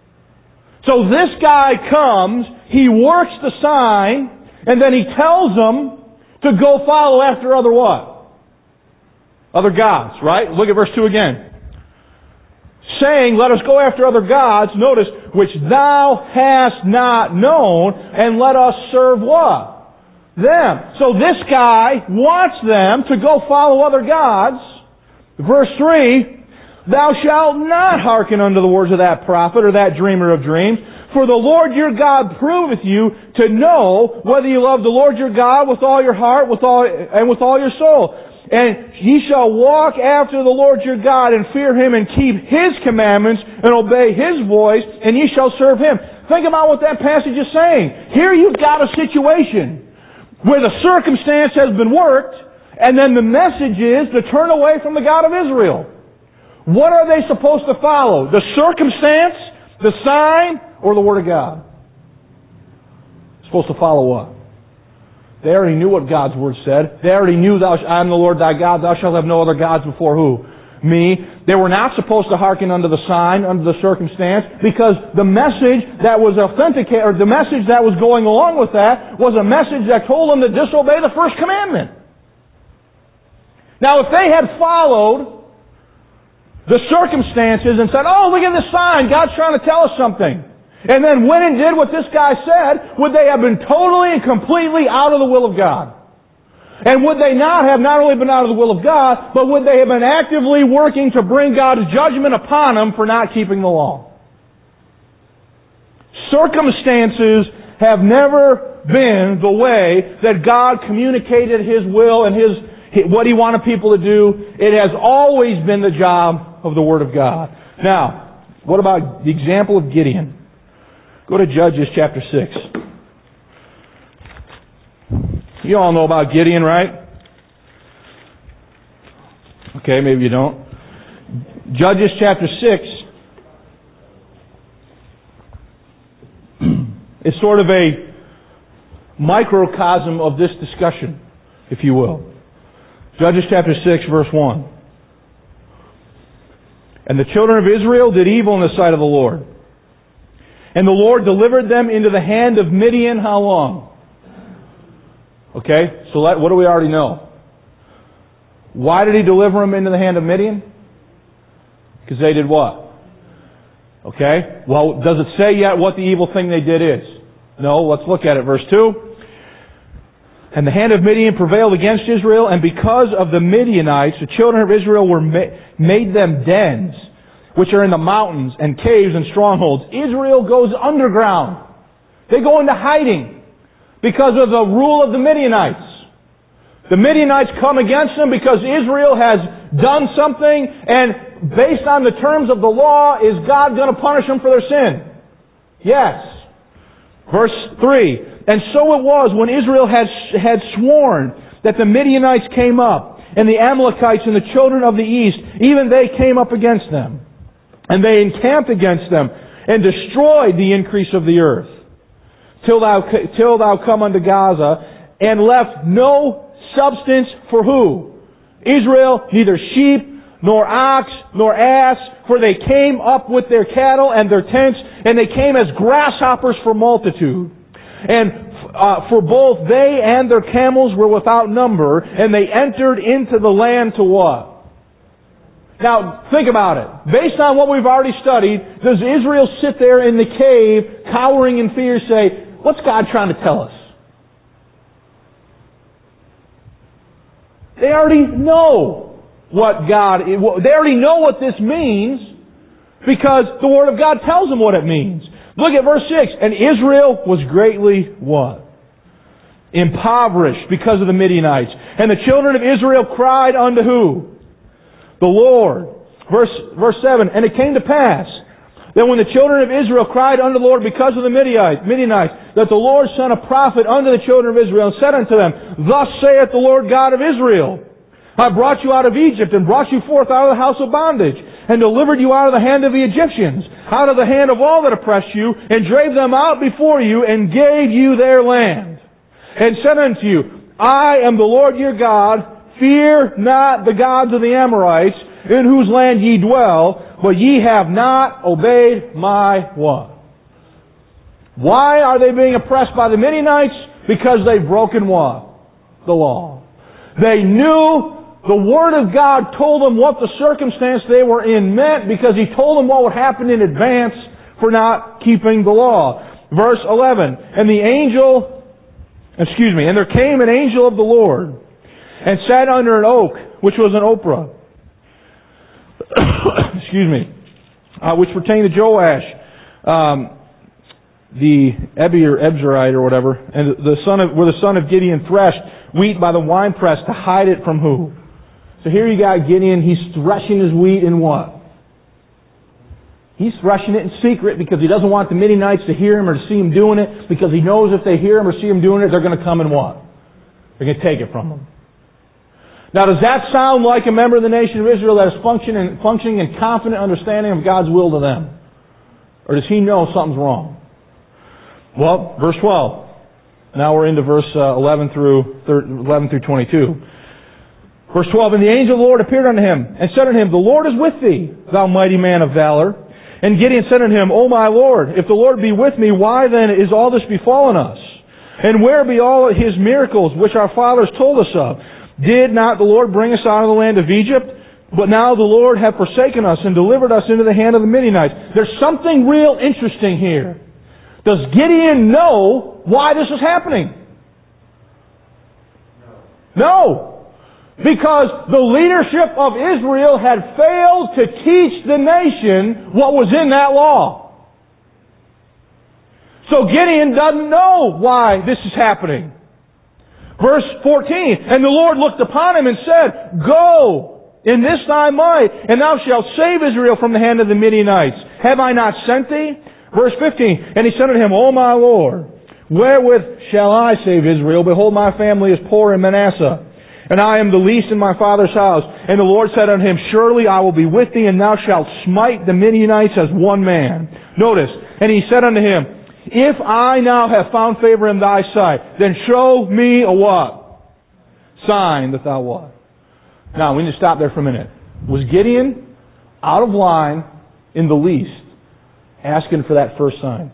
Speaker 1: So this guy comes, he works the sign, and then he tells them to go follow after other what? Other gods, right? Look at verse two again. Saying, let us go after other gods, notice, which thou hast not known, and let us serve what? Them. So this guy wants them to go follow other gods. Verse three, thou shalt not hearken unto the words of that prophet or that dreamer of dreams, for the Lord your God proveth you to know whether you love the Lord your God with all your heart with all, and with all your soul. And ye shall walk after the Lord your God and fear Him and keep His commandments and obey His voice, and ye shall serve Him. Think about what that passage is saying. Here you've got a situation where the circumstance has been worked, and then the message is to turn away from the God of Israel. What are they supposed to follow? The circumstance, the sign, or the Word of God? Supposed to follow what? They already knew what God's Word said. They already knew, thou, I am the Lord thy God, thou shalt have no other gods before who? Me. They were not supposed to hearken unto the sign, unto the circumstance, because the message that was authenticated, or the message that was going along with that, was a message that told them to disobey the first commandment. Now if they had followed the circumstances and said, oh, look at this sign, God's trying to tell us something. and then went and did what this guy said, would they have been totally and completely out of the will of God? And would they not have not only been out of the will of God, but would they have been actively working to bring God's judgment upon them for not keeping the law? Circumstances have never been the way that God communicated His will and His what He wanted people to do. It has always been the job of the Word of God. Now, what about the example of Gideon? Go to Judges chapter six. You all know about Gideon, right? Okay, maybe you don't. Judges chapter six is sort of a microcosm of this discussion, if you will. Judges chapter six, verse one. And the children of Israel did evil in the sight of the Lord. And the Lord delivered them into the hand of Midian how long? Okay, so let, what do we already know? Why did He deliver them into the hand of Midian? Because they did what? Okay, well, does it say yet what the evil thing they did is? No, let's look at it. Verse two. And the hand of Midian prevailed against Israel, and because of the Midianites, the children of Israel were ma- made them dens, which are in the mountains, and caves and strongholds. Israel goes underground. They go into hiding because of the rule of the Midianites. The Midianites come against them because Israel has done something, and based on the terms of the law, is God going to punish them for their sin? Yes. Verse three. And so it was when Israel had, had sworn that the Midianites came up, and the Amalekites and the children of the east, even they came up against them. And they encamped against them, and destroyed the increase of the earth, till thou, till thou come unto Gaza, and left no substance for who? Israel, neither sheep, nor ox, nor ass, for they came up with their cattle and their tents, and they came as grasshoppers for multitude. And uh, for both they and their camels were without number, and they entered into the land to what? Now, think about it. Based on what we've already studied, does Israel sit there in the cave, cowering in fear, say, what's God trying to tell us? They already know what God, they already know what this means, because the Word of God tells them what it means. Look at verse six. And Israel was greatly what? Impoverished because of the Midianites. And the children of Israel cried unto who? The Lord. Verse, verse seven. And it came to pass that when the children of Israel cried unto the Lord because of the Midianites, that the Lord sent a prophet unto the children of Israel and said unto them, Thus saith the Lord God of Israel, I brought you out of Egypt and brought you forth out of the house of bondage, and delivered you out of the hand of the Egyptians, out of the hand of all that oppressed you, and drave them out before you, and gave you their land. And said unto you, I am the Lord your God, fear not the gods of the Amorites, in whose land ye dwell, but ye have not obeyed my what? Why are they being oppressed by the Midianites? Because they've broken what? The law. They knew the Word of God told them what the circumstance they were in meant, because He told them what would happen in advance for not keeping the law. Verse eleven. And the angel, excuse me, and there came an angel of the Lord, and sat under an oak, which was an Oprah. excuse me. Uh, which pertained to Joash, um, the Ebi or Ebzerite or whatever, and the son of, where the son of Gideon threshed wheat by the winepress to hide it from who? So here you got Gideon, he's threshing his wheat in what? He's threshing it in secret because he doesn't want the Midianites to hear him or to see him doing it, because he knows if they hear him or see him doing it, they're going to come and what? They're going to take it from him. Now, does that sound like a member of the nation of Israel that is functioning, functioning in confident understanding of God's will to them? Or does he know something's wrong? Well, verse twelve. Now we're into verse uh, eleven through eleven through twenty-two. Verse twelve, and the angel of the Lord appeared unto him, and said unto him, The Lord is with thee, thou mighty man of valor. And Gideon said unto him, O my Lord, if the Lord be with me, why then is all this befallen us? And where be all His miracles which our fathers told us of? Did not the Lord bring us out of the land of Egypt? But now the Lord hath forsaken us and delivered us into the hand of the Midianites. There's something real interesting here. Does Gideon know why this is happening? No. Because the leadership of Israel had failed to teach the nation what was in that law. So Gideon doesn't know why this is happening. Verse fourteen, and the Lord looked upon him and said, Go in this thy might, and thou shalt save Israel from the hand of the Midianites. Have I not sent thee? Verse fifteen, and he said unto him, O my Lord, wherewith shall I save Israel? Behold, my family is poor in Manasseh, and I am the least in my father's house. And the Lord said unto him, Surely I will be with thee, and thou shalt smite the Midianites as one man. Notice, and he said unto him, If I now have found favor in thy sight, then show me a what? Sign that thou what? Now, we need to stop there for a minute. Was Gideon out of line in the least asking for that first sign?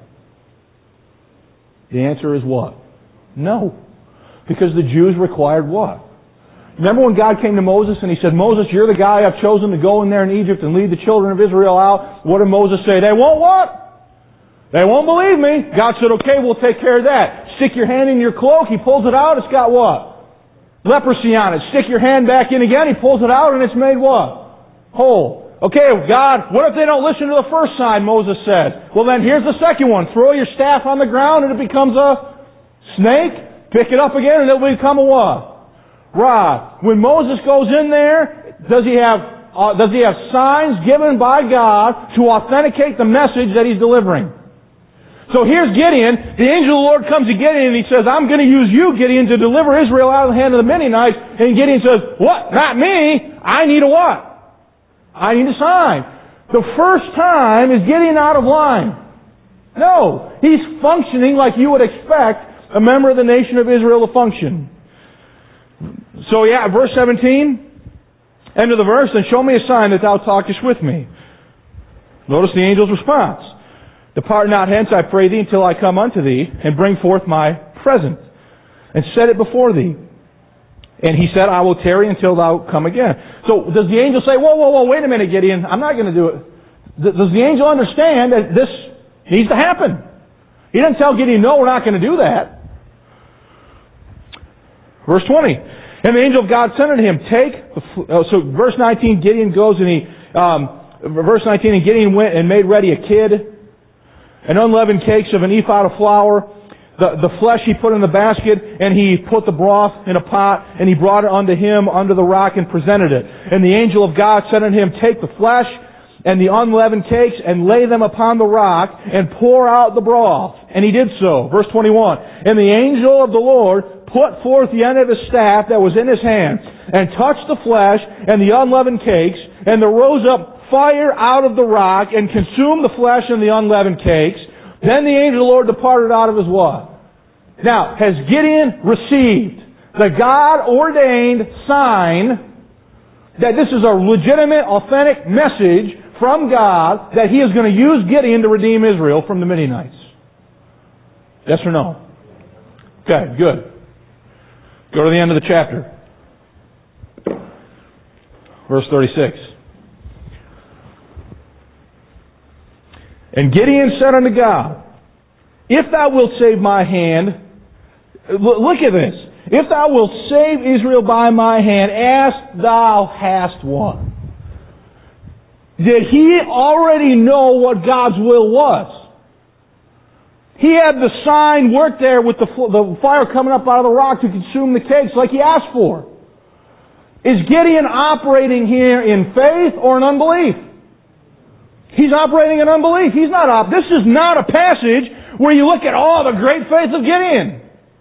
Speaker 1: The answer is what? No. Because the Jews required what? Remember when God came to Moses and He said, Moses, you're the guy I've chosen to go in there in Egypt and lead the children of Israel out. What did Moses say? They won't what? They won't believe me. God said, okay, we'll take care of that. Stick your hand in your cloak. He pulls it out. It's got what? Leprosy on it. Stick your hand back in again. He pulls it out and it's made what? Whole. Okay, God, what if they don't listen to the first sign, Moses said? Well then, here's the second one. Throw your staff on the ground and it becomes a snake. Pick it up again and it'll become a what? Rod. When Moses goes in there, does he have uh, does he have signs given by God to authenticate the message that he's delivering? So here's Gideon. The angel of the Lord comes to Gideon and he says, I'm going to use you, Gideon, to deliver Israel out of the hand of the Midianites. And Gideon says, what? Not me. I need a what? I need a sign. The first time is Gideon out of line. No. He's functioning like you would expect a member of the nation of Israel to function. So yeah, verse seventeen, end of the verse, then show me a sign that thou talkest with me. Notice the angel's response. Depart not hence, I pray thee, until I come unto thee, and bring forth my present, and set it before thee. And he said, I will tarry until thou come again. So does the angel say, whoa, whoa, whoa, wait a minute, Gideon, I'm not going to do it. Does the angel understand that this needs to happen? He doesn't tell Gideon, no, we're not going to do that. Verse twenty, and the angel of God said unto him, take, the, oh, so verse nineteen, Gideon goes and he, um, verse nineteen, and Gideon went and made ready a kid, and unleavened cakes of an ephah of flour. The, the flesh he put in the basket, and he put the broth in a pot, and he brought it unto him under the rock and presented it. And the angel of God said unto him, take the flesh and the unleavened cakes and lay them upon the rock and pour out the broth. And he did so. Verse twenty-one. And the angel of the Lord put forth the end of his staff that was in his hand and touched the flesh and the unleavened cakes, and there rose up fire out of the rock and consumed the flesh and the unleavened cakes. Then the angel of the Lord departed out of his what? Now, has Gideon received the God-ordained sign that this is a legitimate, authentic message from God that He is going to use Gideon to redeem Israel from the Midianites? Yes or no? Okay, good. Go to the end of the chapter. Verse thirty-six. And Gideon said unto God, if thou wilt save my hand, look at this. If thou wilt save Israel by my hand, ask thou hast what? Did he already know what God's will was? He had the sign work there with the, the fire coming up out of the rock to consume the cakes like he asked for. Is Gideon operating here in faith or in unbelief? He's operating in unbelief. He's not op. This is not a passage where you look at all the great faith of Gideon.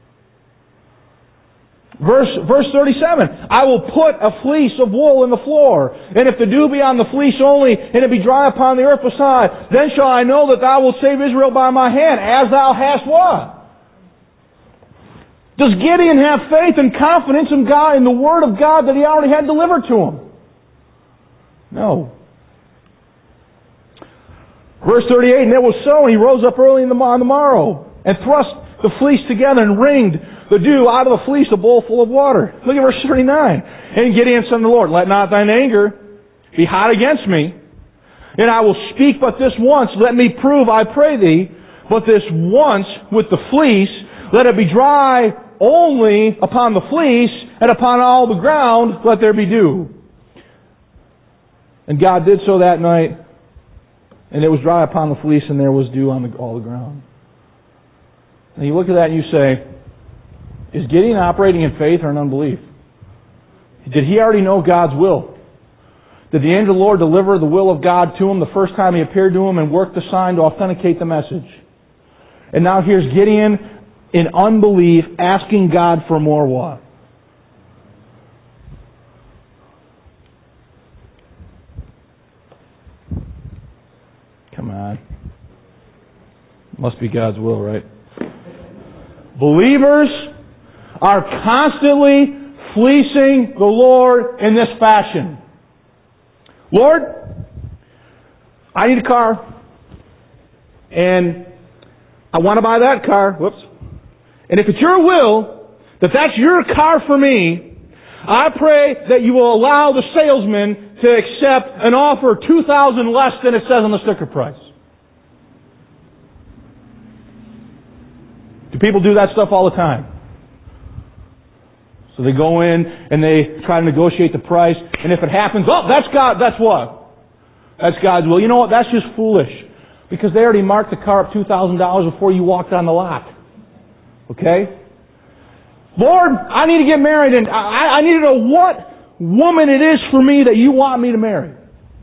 Speaker 1: Verse, verse thirty-seven, I will put a fleece of wool in the floor, and if the dew be on the fleece only, and it be dry upon the earth beside, then shall I know that thou wilt save Israel by my hand, as thou hast what? Does Gideon have faith and confidence in God, in the Word of God that he already had delivered to him? No. Verse thirty-eight, and it was so, and he rose up early in the, on the morrow, and thrust the fleece together, and wringed the dew out of the fleece, a bowl full of water. Look at verse thirty-nine. And Gideon said unto the Lord, let not thine anger be hot against me, and I will speak but this once. Let me prove, I pray thee, But this once with the fleece, let it be dry only upon the fleece, and upon all the ground let there be dew. And God did so that night, and it was dry upon the fleece, and there was dew on the, all the ground. And you look at that and you say, is Gideon operating in faith or in unbelief? Did he already know God's will? Did the angel of the Lord deliver the will of God to him the first time he appeared to him and worked the sign to authenticate the message? And now here's Gideon in unbelief asking God for more what? Come on. Must be God's will, right? Believers are constantly fleecing the Lord in this fashion. Lord, I need a car, and I want to buy that car. Whoops. And if it's your will that that's your car for me, I pray that you will allow the salesman to accept an offer two thousand dollars less than it says on the sticker price. Do people do that stuff all the time? So they go in and they try to negotiate the price, and if it happens, oh, that's God, that's what? That's God's will. You know what? That's just foolish. Because they already marked the car up two thousand dollars before you walked on the lot. Okay? Lord, I need to get married, and I, I need to know what woman it is for me that you want me to marry.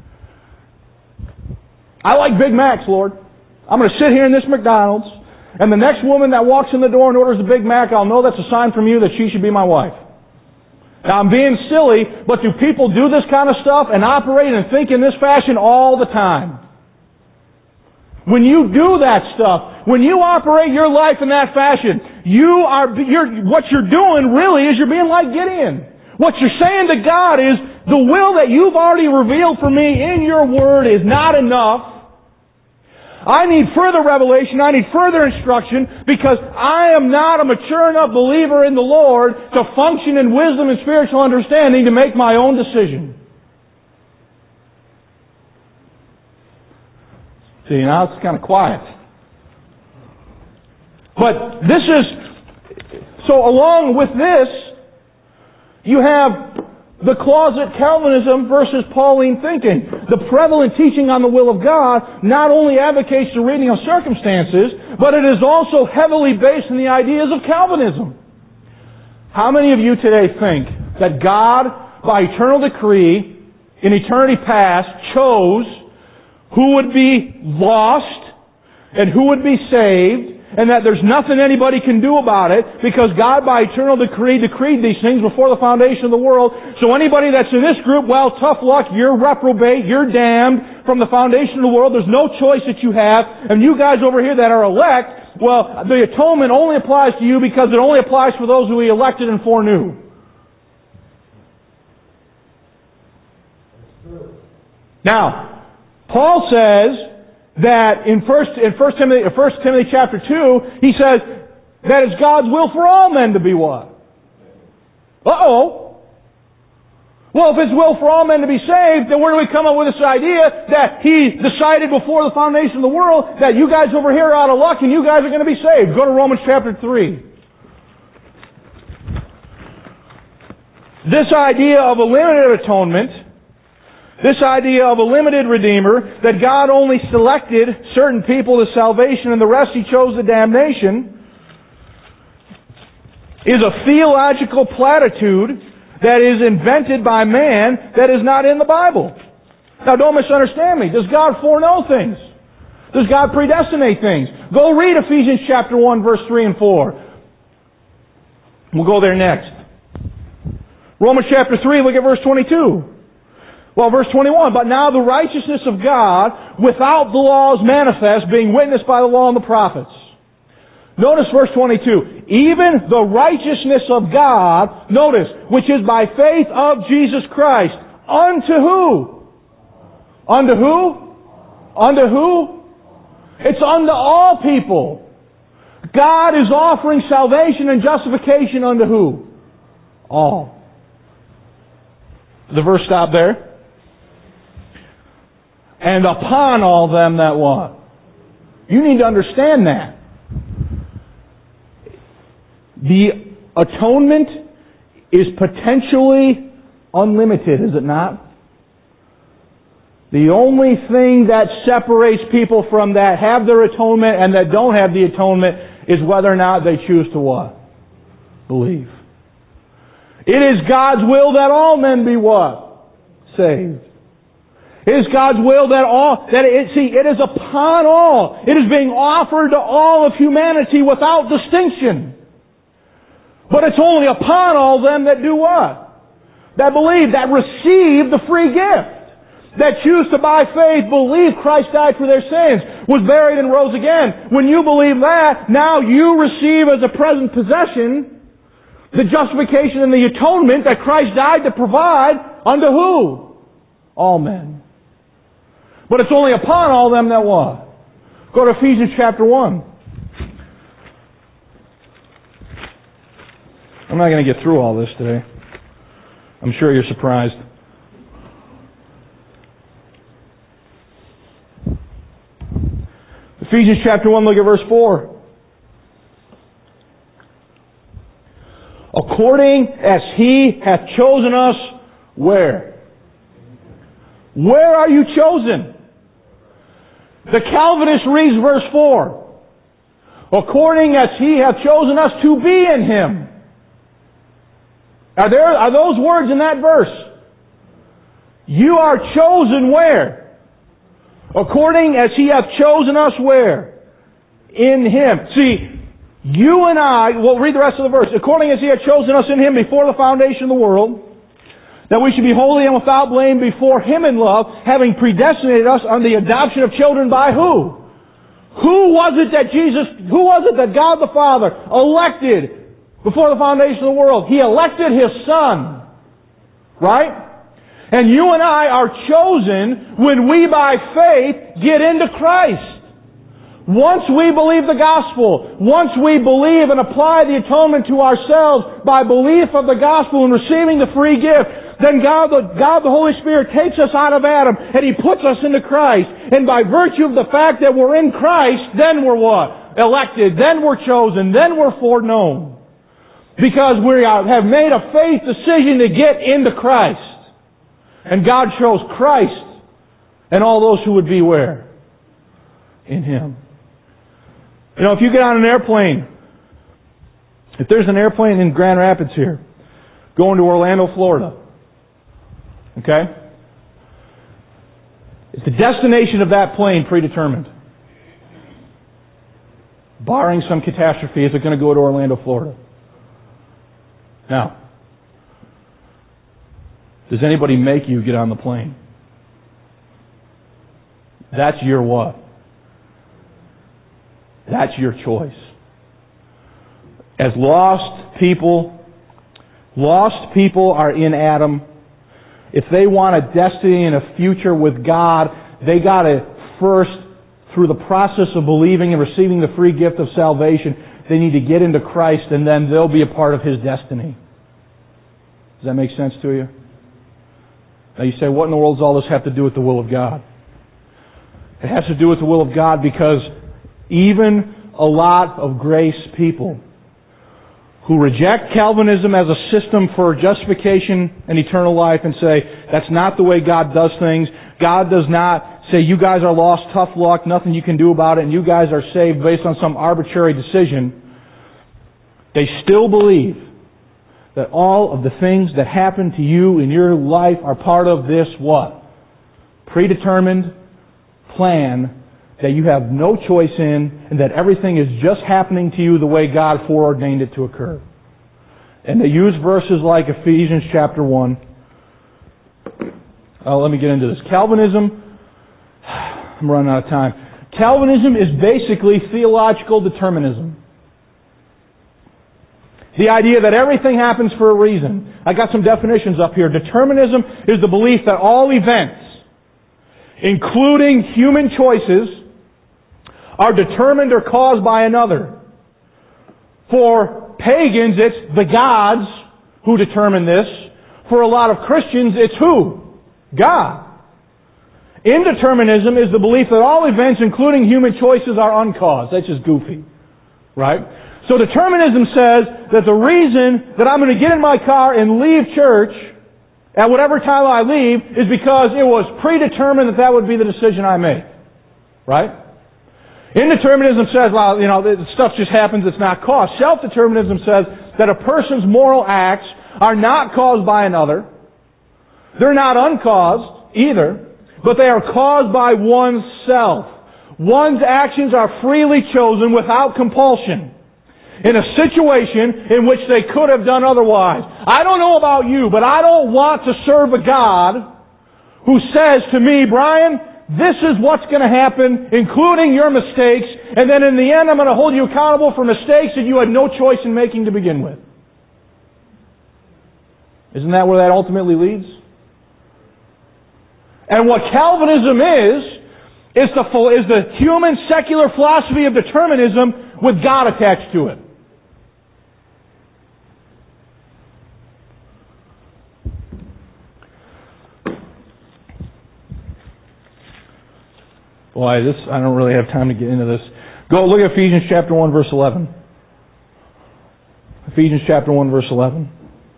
Speaker 1: I like Big Macs, Lord. I'm going to sit here in this McDonald's, and the next woman that walks in the door and orders a Big Mac, I'll know that's a sign from you that she should be my wife. Now, I'm being silly, but do people do this kind of stuff and operate and think in this fashion all the time? When you do that stuff, when you operate your life in that fashion, you are you're, what you're doing really is you're being like Gideon. What you're saying to God is, the will that you've already revealed for me in your Word is not enough. I need further revelation, I need further instruction, because I am not a mature enough believer in the Lord to function in wisdom and spiritual understanding to make my own decision. See, now it's kind of quiet. But this is, so along with this, you have the closet Calvinism versus Pauline thinking. The prevalent teaching on the will of God not only advocates the reading of circumstances, but it is also heavily based on the ideas of Calvinism. How many of you today think that God, by eternal decree, in eternity past, chose who would be lost and who would be saved, and that there's nothing anybody can do about it because God, by eternal decree, decreed these things before the foundation of the world. So anybody that's in this group, well, tough luck, you're reprobate, you're damned from the foundation of the world. There's no choice that you have. And you guys over here that are elect, well, the atonement only applies to you because it only applies for those who He elected and foreknew. Now, Paul says that in First in First Timothy First Timothy chapter two, he says that it's God's will for all men to be what? Uh-oh. Well, if it's will for all men to be saved, then where do we come up with this idea that He decided before the foundation of the world that you guys over here are out of luck and you guys are going to be saved? Go to Romans chapter three. This idea of a limited atonement, this idea of a limited Redeemer, that God only selected certain people to salvation and the rest He chose to damnation, is a theological platitude that is invented by man that is not in the Bible. Now don't misunderstand me. Does God foreknow things? Does God predestinate things? Go read Ephesians chapter one, verse three and four. We'll go there next. Romans chapter three, look at verse twenty-two. Well, verse twenty-one, but now the righteousness of God without the law is manifest, being witnessed by the law and the prophets. Notice verse twenty-two. Even the righteousness of God, notice, which is by faith of Jesus Christ. Unto who? Unto who? Unto who? It's unto all people. God is offering salvation and justification unto who? All. The verse stop there. And upon all them that what? You need to understand that. The atonement is potentially unlimited, is it not? The only thing that separates people from that have their atonement and that don't have the atonement is whether or not they choose to what? Believe. It is God's will that all men be what? Saved. It is God's will that all, that it, see, it is upon all. It is being offered to all of humanity without distinction. But it's only upon all them that do what? That believe, that receive the free gift. That choose to by faith believe Christ died for their sins, was buried and rose again. When you believe that, now you receive as a present possession the justification and the atonement that Christ died to provide unto who? All men. But it's only upon all them that what? Go to Ephesians chapter one. I'm not going to get through all this today. I'm sure you're surprised. Ephesians chapter one, look at verse four. According as He hath chosen us, where? Where are you chosen? The Calvinist reads verse four. According as He hath chosen us to be in Him. Are there, are those words in that verse? You are chosen where? According as He hath chosen us where? In Him. See, you and I, we'll read the rest of the verse. According as He hath chosen us in Him before the foundation of the world, that we should be holy and without blame before Him in love, having predestinated us unto the adoption of children by who? Who was it that Jesus, who was it that God the Father elected before the foundation of the world? He elected His Son. Right? And you and I are chosen when we by faith get into Christ. Once we believe the gospel, once we believe and apply the atonement to ourselves by belief of the gospel and receiving the free gift, then God the, God the Holy Spirit takes us out of Adam and He puts us into Christ. And by virtue of the fact that we're in Christ, then we're what? Elected. Then we're chosen. Then we're foreknown. Because we have made a faith decision to get into Christ. And God chose Christ and all those who would be where? In Him. You know, if you get on an airplane, if there's an airplane in Grand Rapids here, going to Orlando, Florida, okay? Is the destination of that plane predetermined? Barring some catastrophe, is it going to go to Orlando, Florida? Now, does anybody make you get on the plane? That's your what? That's your choice. As lost people, lost people are in Adam. If they want a destiny and a future with God, they got to first, through the process of believing and receiving the free gift of salvation, they need to get into Christ, and then they'll be a part of His destiny. Does that make sense to you? Now you say, what in the world does all this have to do with the will of God? It has to do with the will of God because even a lot of grace people who reject Calvinism as a system for justification and eternal life and say, that's not the way God does things. God does not say, you guys are lost, tough luck, nothing you can do about it, and you guys are saved based on some arbitrary decision. They still believe that all of the things that happen to you in your life are part of this what? Predetermined plan that you have no choice in, and that everything is just happening to you the way God foreordained it to occur. And they use verses like Ephesians chapter one. Uh, let me get into this. Calvinism, I'm running out of time. Calvinism is basically theological determinism. The idea that everything happens for a reason. I got some definitions up here. Determinism is the belief that all events, including human choices, are determined or caused by another. For pagans, it's the gods who determine this. For a lot of Christians, it's who? God. Indeterminism is the belief that all events, including human choices, are uncaused. That's just goofy. Right? So determinism says that the reason that I'm going to get in my car and leave church at whatever time I leave is because it was predetermined that that would be the decision I make. Right? Indeterminism says, well, you know, stuff just happens, it's not caused. Self-determinism says that a person's moral acts are not caused by another. They're not uncaused either, but they are caused by oneself. One's actions are freely chosen without compulsion in a situation in which they could have done otherwise. I don't know about you, but I don't want to serve a God who says to me, Brian, this is what's going to happen, including your mistakes, and then in the end I'm going to hold you accountable for mistakes that you had no choice in making to begin with. Isn't that where that ultimately leads? And what Calvinism is, is the, is the human secular philosophy of determinism with God attached to it. Boy, this, I don't really have time to get into this. Go look at Ephesians chapter one, verse eleven. Ephesians chapter one, verse eleven.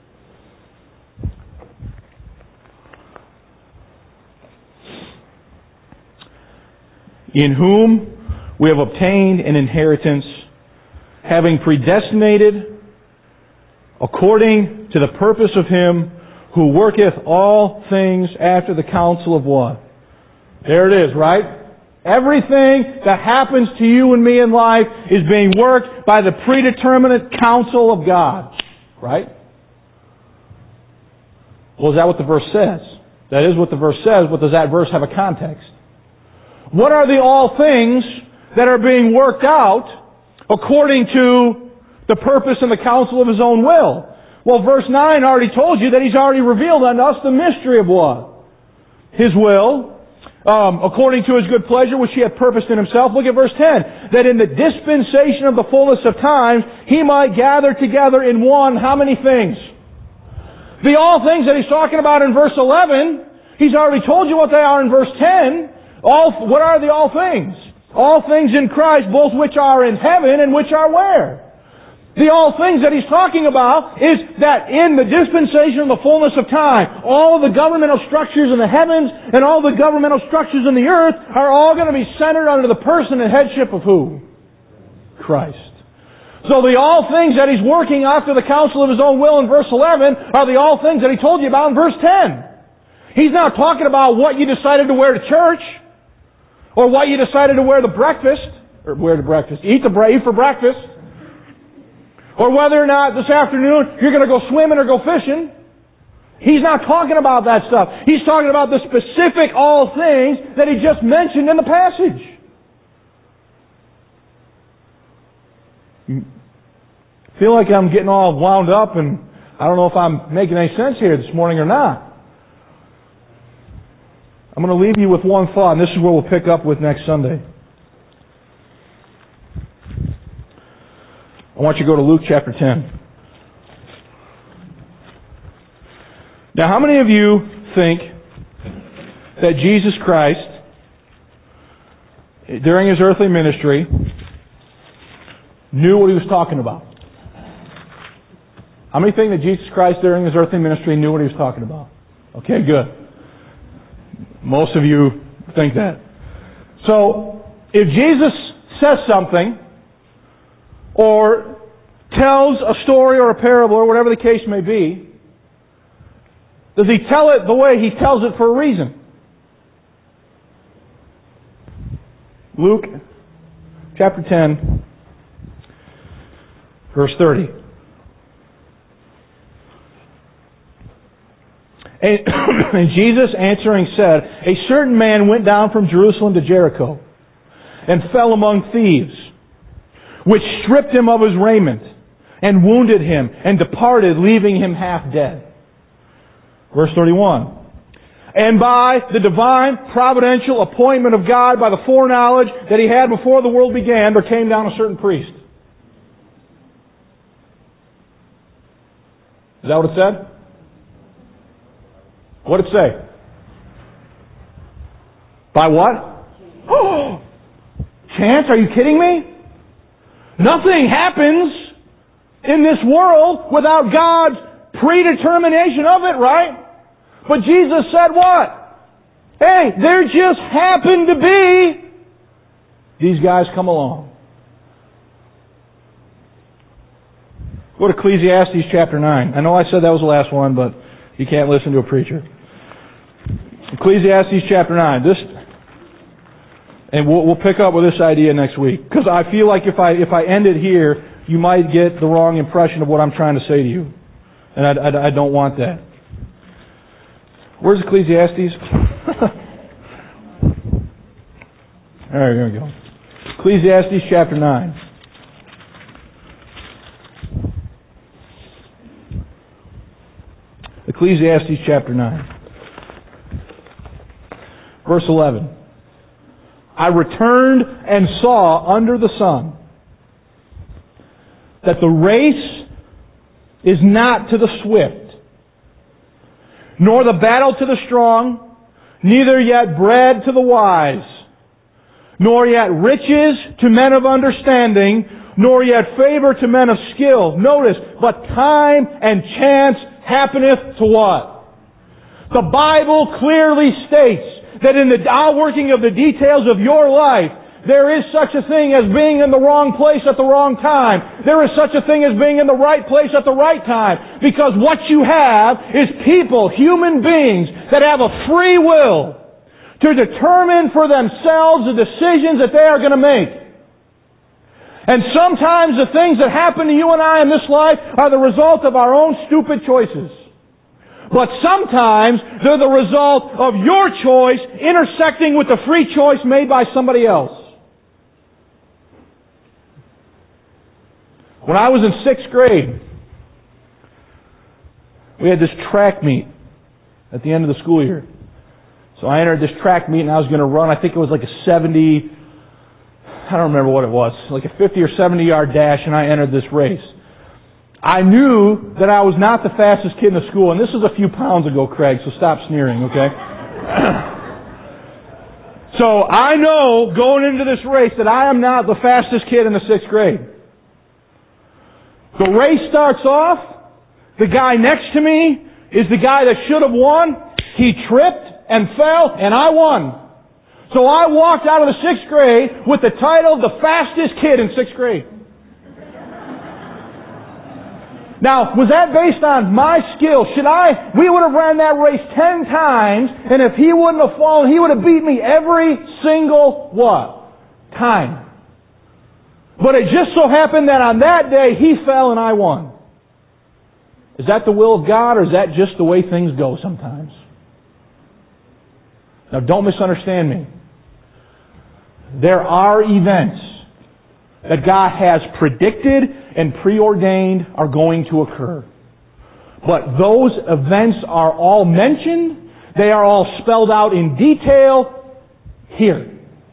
Speaker 1: In whom we have obtained an inheritance, having predestinated according to the purpose of Him who worketh all things after the counsel of what? There it is, right? Everything that happens to you and me in life is being worked by the predeterminate counsel of God. Right? Well, is that what the verse says? That is what the verse says, but does that verse have a context? What are the all things that are being worked out according to the purpose and the counsel of His own will? Well, verse nine already told you that He's already revealed unto us the mystery of what? His will, um, according to His good pleasure, which He hath purposed in Himself. Look at verse ten. That in the dispensation of the fullness of times, He might gather together in one how many things? The all things that He's talking about in verse eleven, He's already told you what they are in verse ten. All, what are the all things? All things in Christ, both which are in heaven and which are where? The all things that He's talking about is that in the dispensation of the fullness of time, all of the governmental structures in the heavens and all the governmental structures in the earth are all going to be centered under the person and headship of who? Christ. So the all things that He's working after the counsel of His own will in verse eleven are the all things that He told you about in verse ten. He's not talking about what you decided to wear to church, or what you decided to wear to breakfast, or wear to breakfast, eat, the, eat for breakfast, or whether or not this afternoon you're going to go swimming or go fishing. He's not talking about that stuff. He's talking about the specific all things that He just mentioned in the passage. I feel like I'm getting all wound up, and I don't know if I'm making any sense here this morning or not. I'm going to leave you with one thought, and this is where we'll pick up with next Sunday. I want you to go to Luke chapter ten. Now, how many of you think that Jesus Christ, during His earthly ministry, knew what He was talking about? How many think that Jesus Christ, during His earthly ministry, knew what He was talking about? Okay, good. Most of you think that. So, if Jesus says something, or tells a story or a parable, or whatever the case may be, does He tell it the way He tells it for a reason? Luke chapter ten, verse thirty. And, and Jesus answering said, a certain man went down from Jerusalem to Jericho and fell among thieves, which stripped him of his raiment and wounded him and departed, leaving him half dead. Verse thirty-one. And by the divine providential appointment of God, by the foreknowledge that He had before the world began, there came down a certain priest. Is that what it said? What did it say? By what? Oh, chance? Are you kidding me? Nothing happens in this world without God's predetermination of it, right? But Jesus said what? Hey, there just happened to be these guys come along. Go to Ecclesiastes chapter nine. I know I said that was the last one, but you can't listen to a preacher. Ecclesiastes chapter nine. This, and we'll, we'll pick up with this idea next week. Because I feel like if I if I end it here, you might get the wrong impression of what I'm trying to say to you. And I, I, I don't want that. Where's Ecclesiastes? All right, here we go. Ecclesiastes chapter nine. Ecclesiastes chapter nine. Verse eleven. I returned and saw under the sun that the race is not to the swift, nor the battle to the strong, neither yet bread to the wise, nor yet riches to men of understanding, nor yet favor to men of skill. Notice, but time and chance happeneth to what? The Bible clearly states that in the outworking of the details of your life, there is such a thing as being in the wrong place at the wrong time. There is such a thing as being in the right place at the right time. Because what you have is people, human beings, that have a free will to determine for themselves the decisions that they are going to make. And sometimes the things that happen to you and I in this life are the result of our own stupid choices. But sometimes they're the result of your choice intersecting with the free choice made by somebody else. When I was in sixth grade, we had this track meet at the end of the school year. So I entered this track meet and I was going to run, I think it was like a seventy, I don't remember what it was, like a fifty or seventy yard dash, and I entered this race. I knew that I was not the fastest kid in the school, and this is a few pounds ago, Craig, so stop sneering, okay? So I know going into this race that I am not the fastest kid in the sixth grade. The race starts off. The guy next to me is the guy that should have won. He tripped and fell, and I won. So I walked out of the sixth grade with the title of the fastest kid in sixth grade. Now, was that based on my skill? Should I, we would have ran that race ten times, and if he wouldn't have fallen, he would have beat me every single what? Time. But it just so happened that on that day, he fell and I won. Is that the will of God, or is that just the way things go sometimes? Now, don't misunderstand me. There are events that God has predicted and preordained are going to occur. But those events are all mentioned. They are all spelled out in detail here.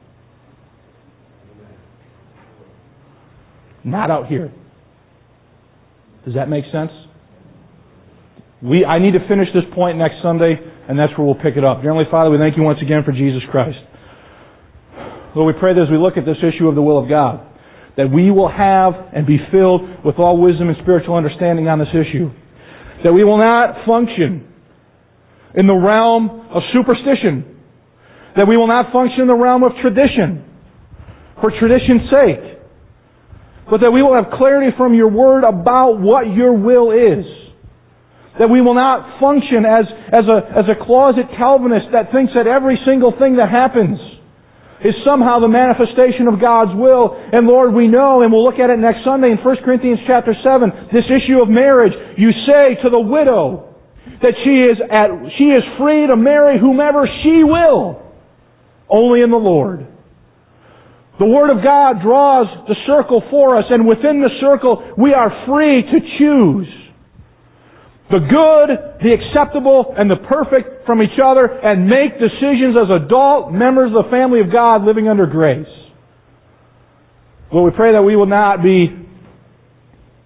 Speaker 1: Not out here. Does that make sense? We, I need to finish this point next Sunday, and that's where we'll pick it up. Dear Heavenly Father, we thank you once again for Jesus Christ. Lord, we pray that as we look at this issue of the will of God, that we will have and be filled with all wisdom and spiritual understanding on this issue. That we will not function in the realm of superstition. That we will not function in the realm of tradition for tradition's sake. But that we will have clarity from your Word about what your will is. That we will not function as, as, a, as a closet Calvinist that thinks that every single thing that happens is somehow the manifestation of God's will. And Lord, we know, and we'll look at it next Sunday in First Corinthians chapter seven, this issue of marriage. You say to the widow that she is at, she is free to marry whomever she will, only in the Lord. The Word of God draws the circle for us, and within the circle we are free to choose the good, the acceptable, and the perfect from each other, and make decisions as adult members of the family of God living under grace. Lord, we pray that we will not be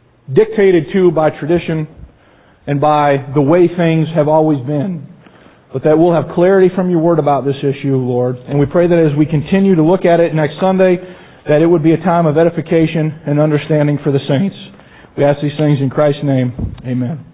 Speaker 1: dictated to by tradition and by the way things have always been. but that we'll have clarity from your Word about this issue, Lord. And we pray that as we continue to look at it next Sunday, that it would be a time of edification and understanding for the saints. We ask these things in Christ's name. Amen.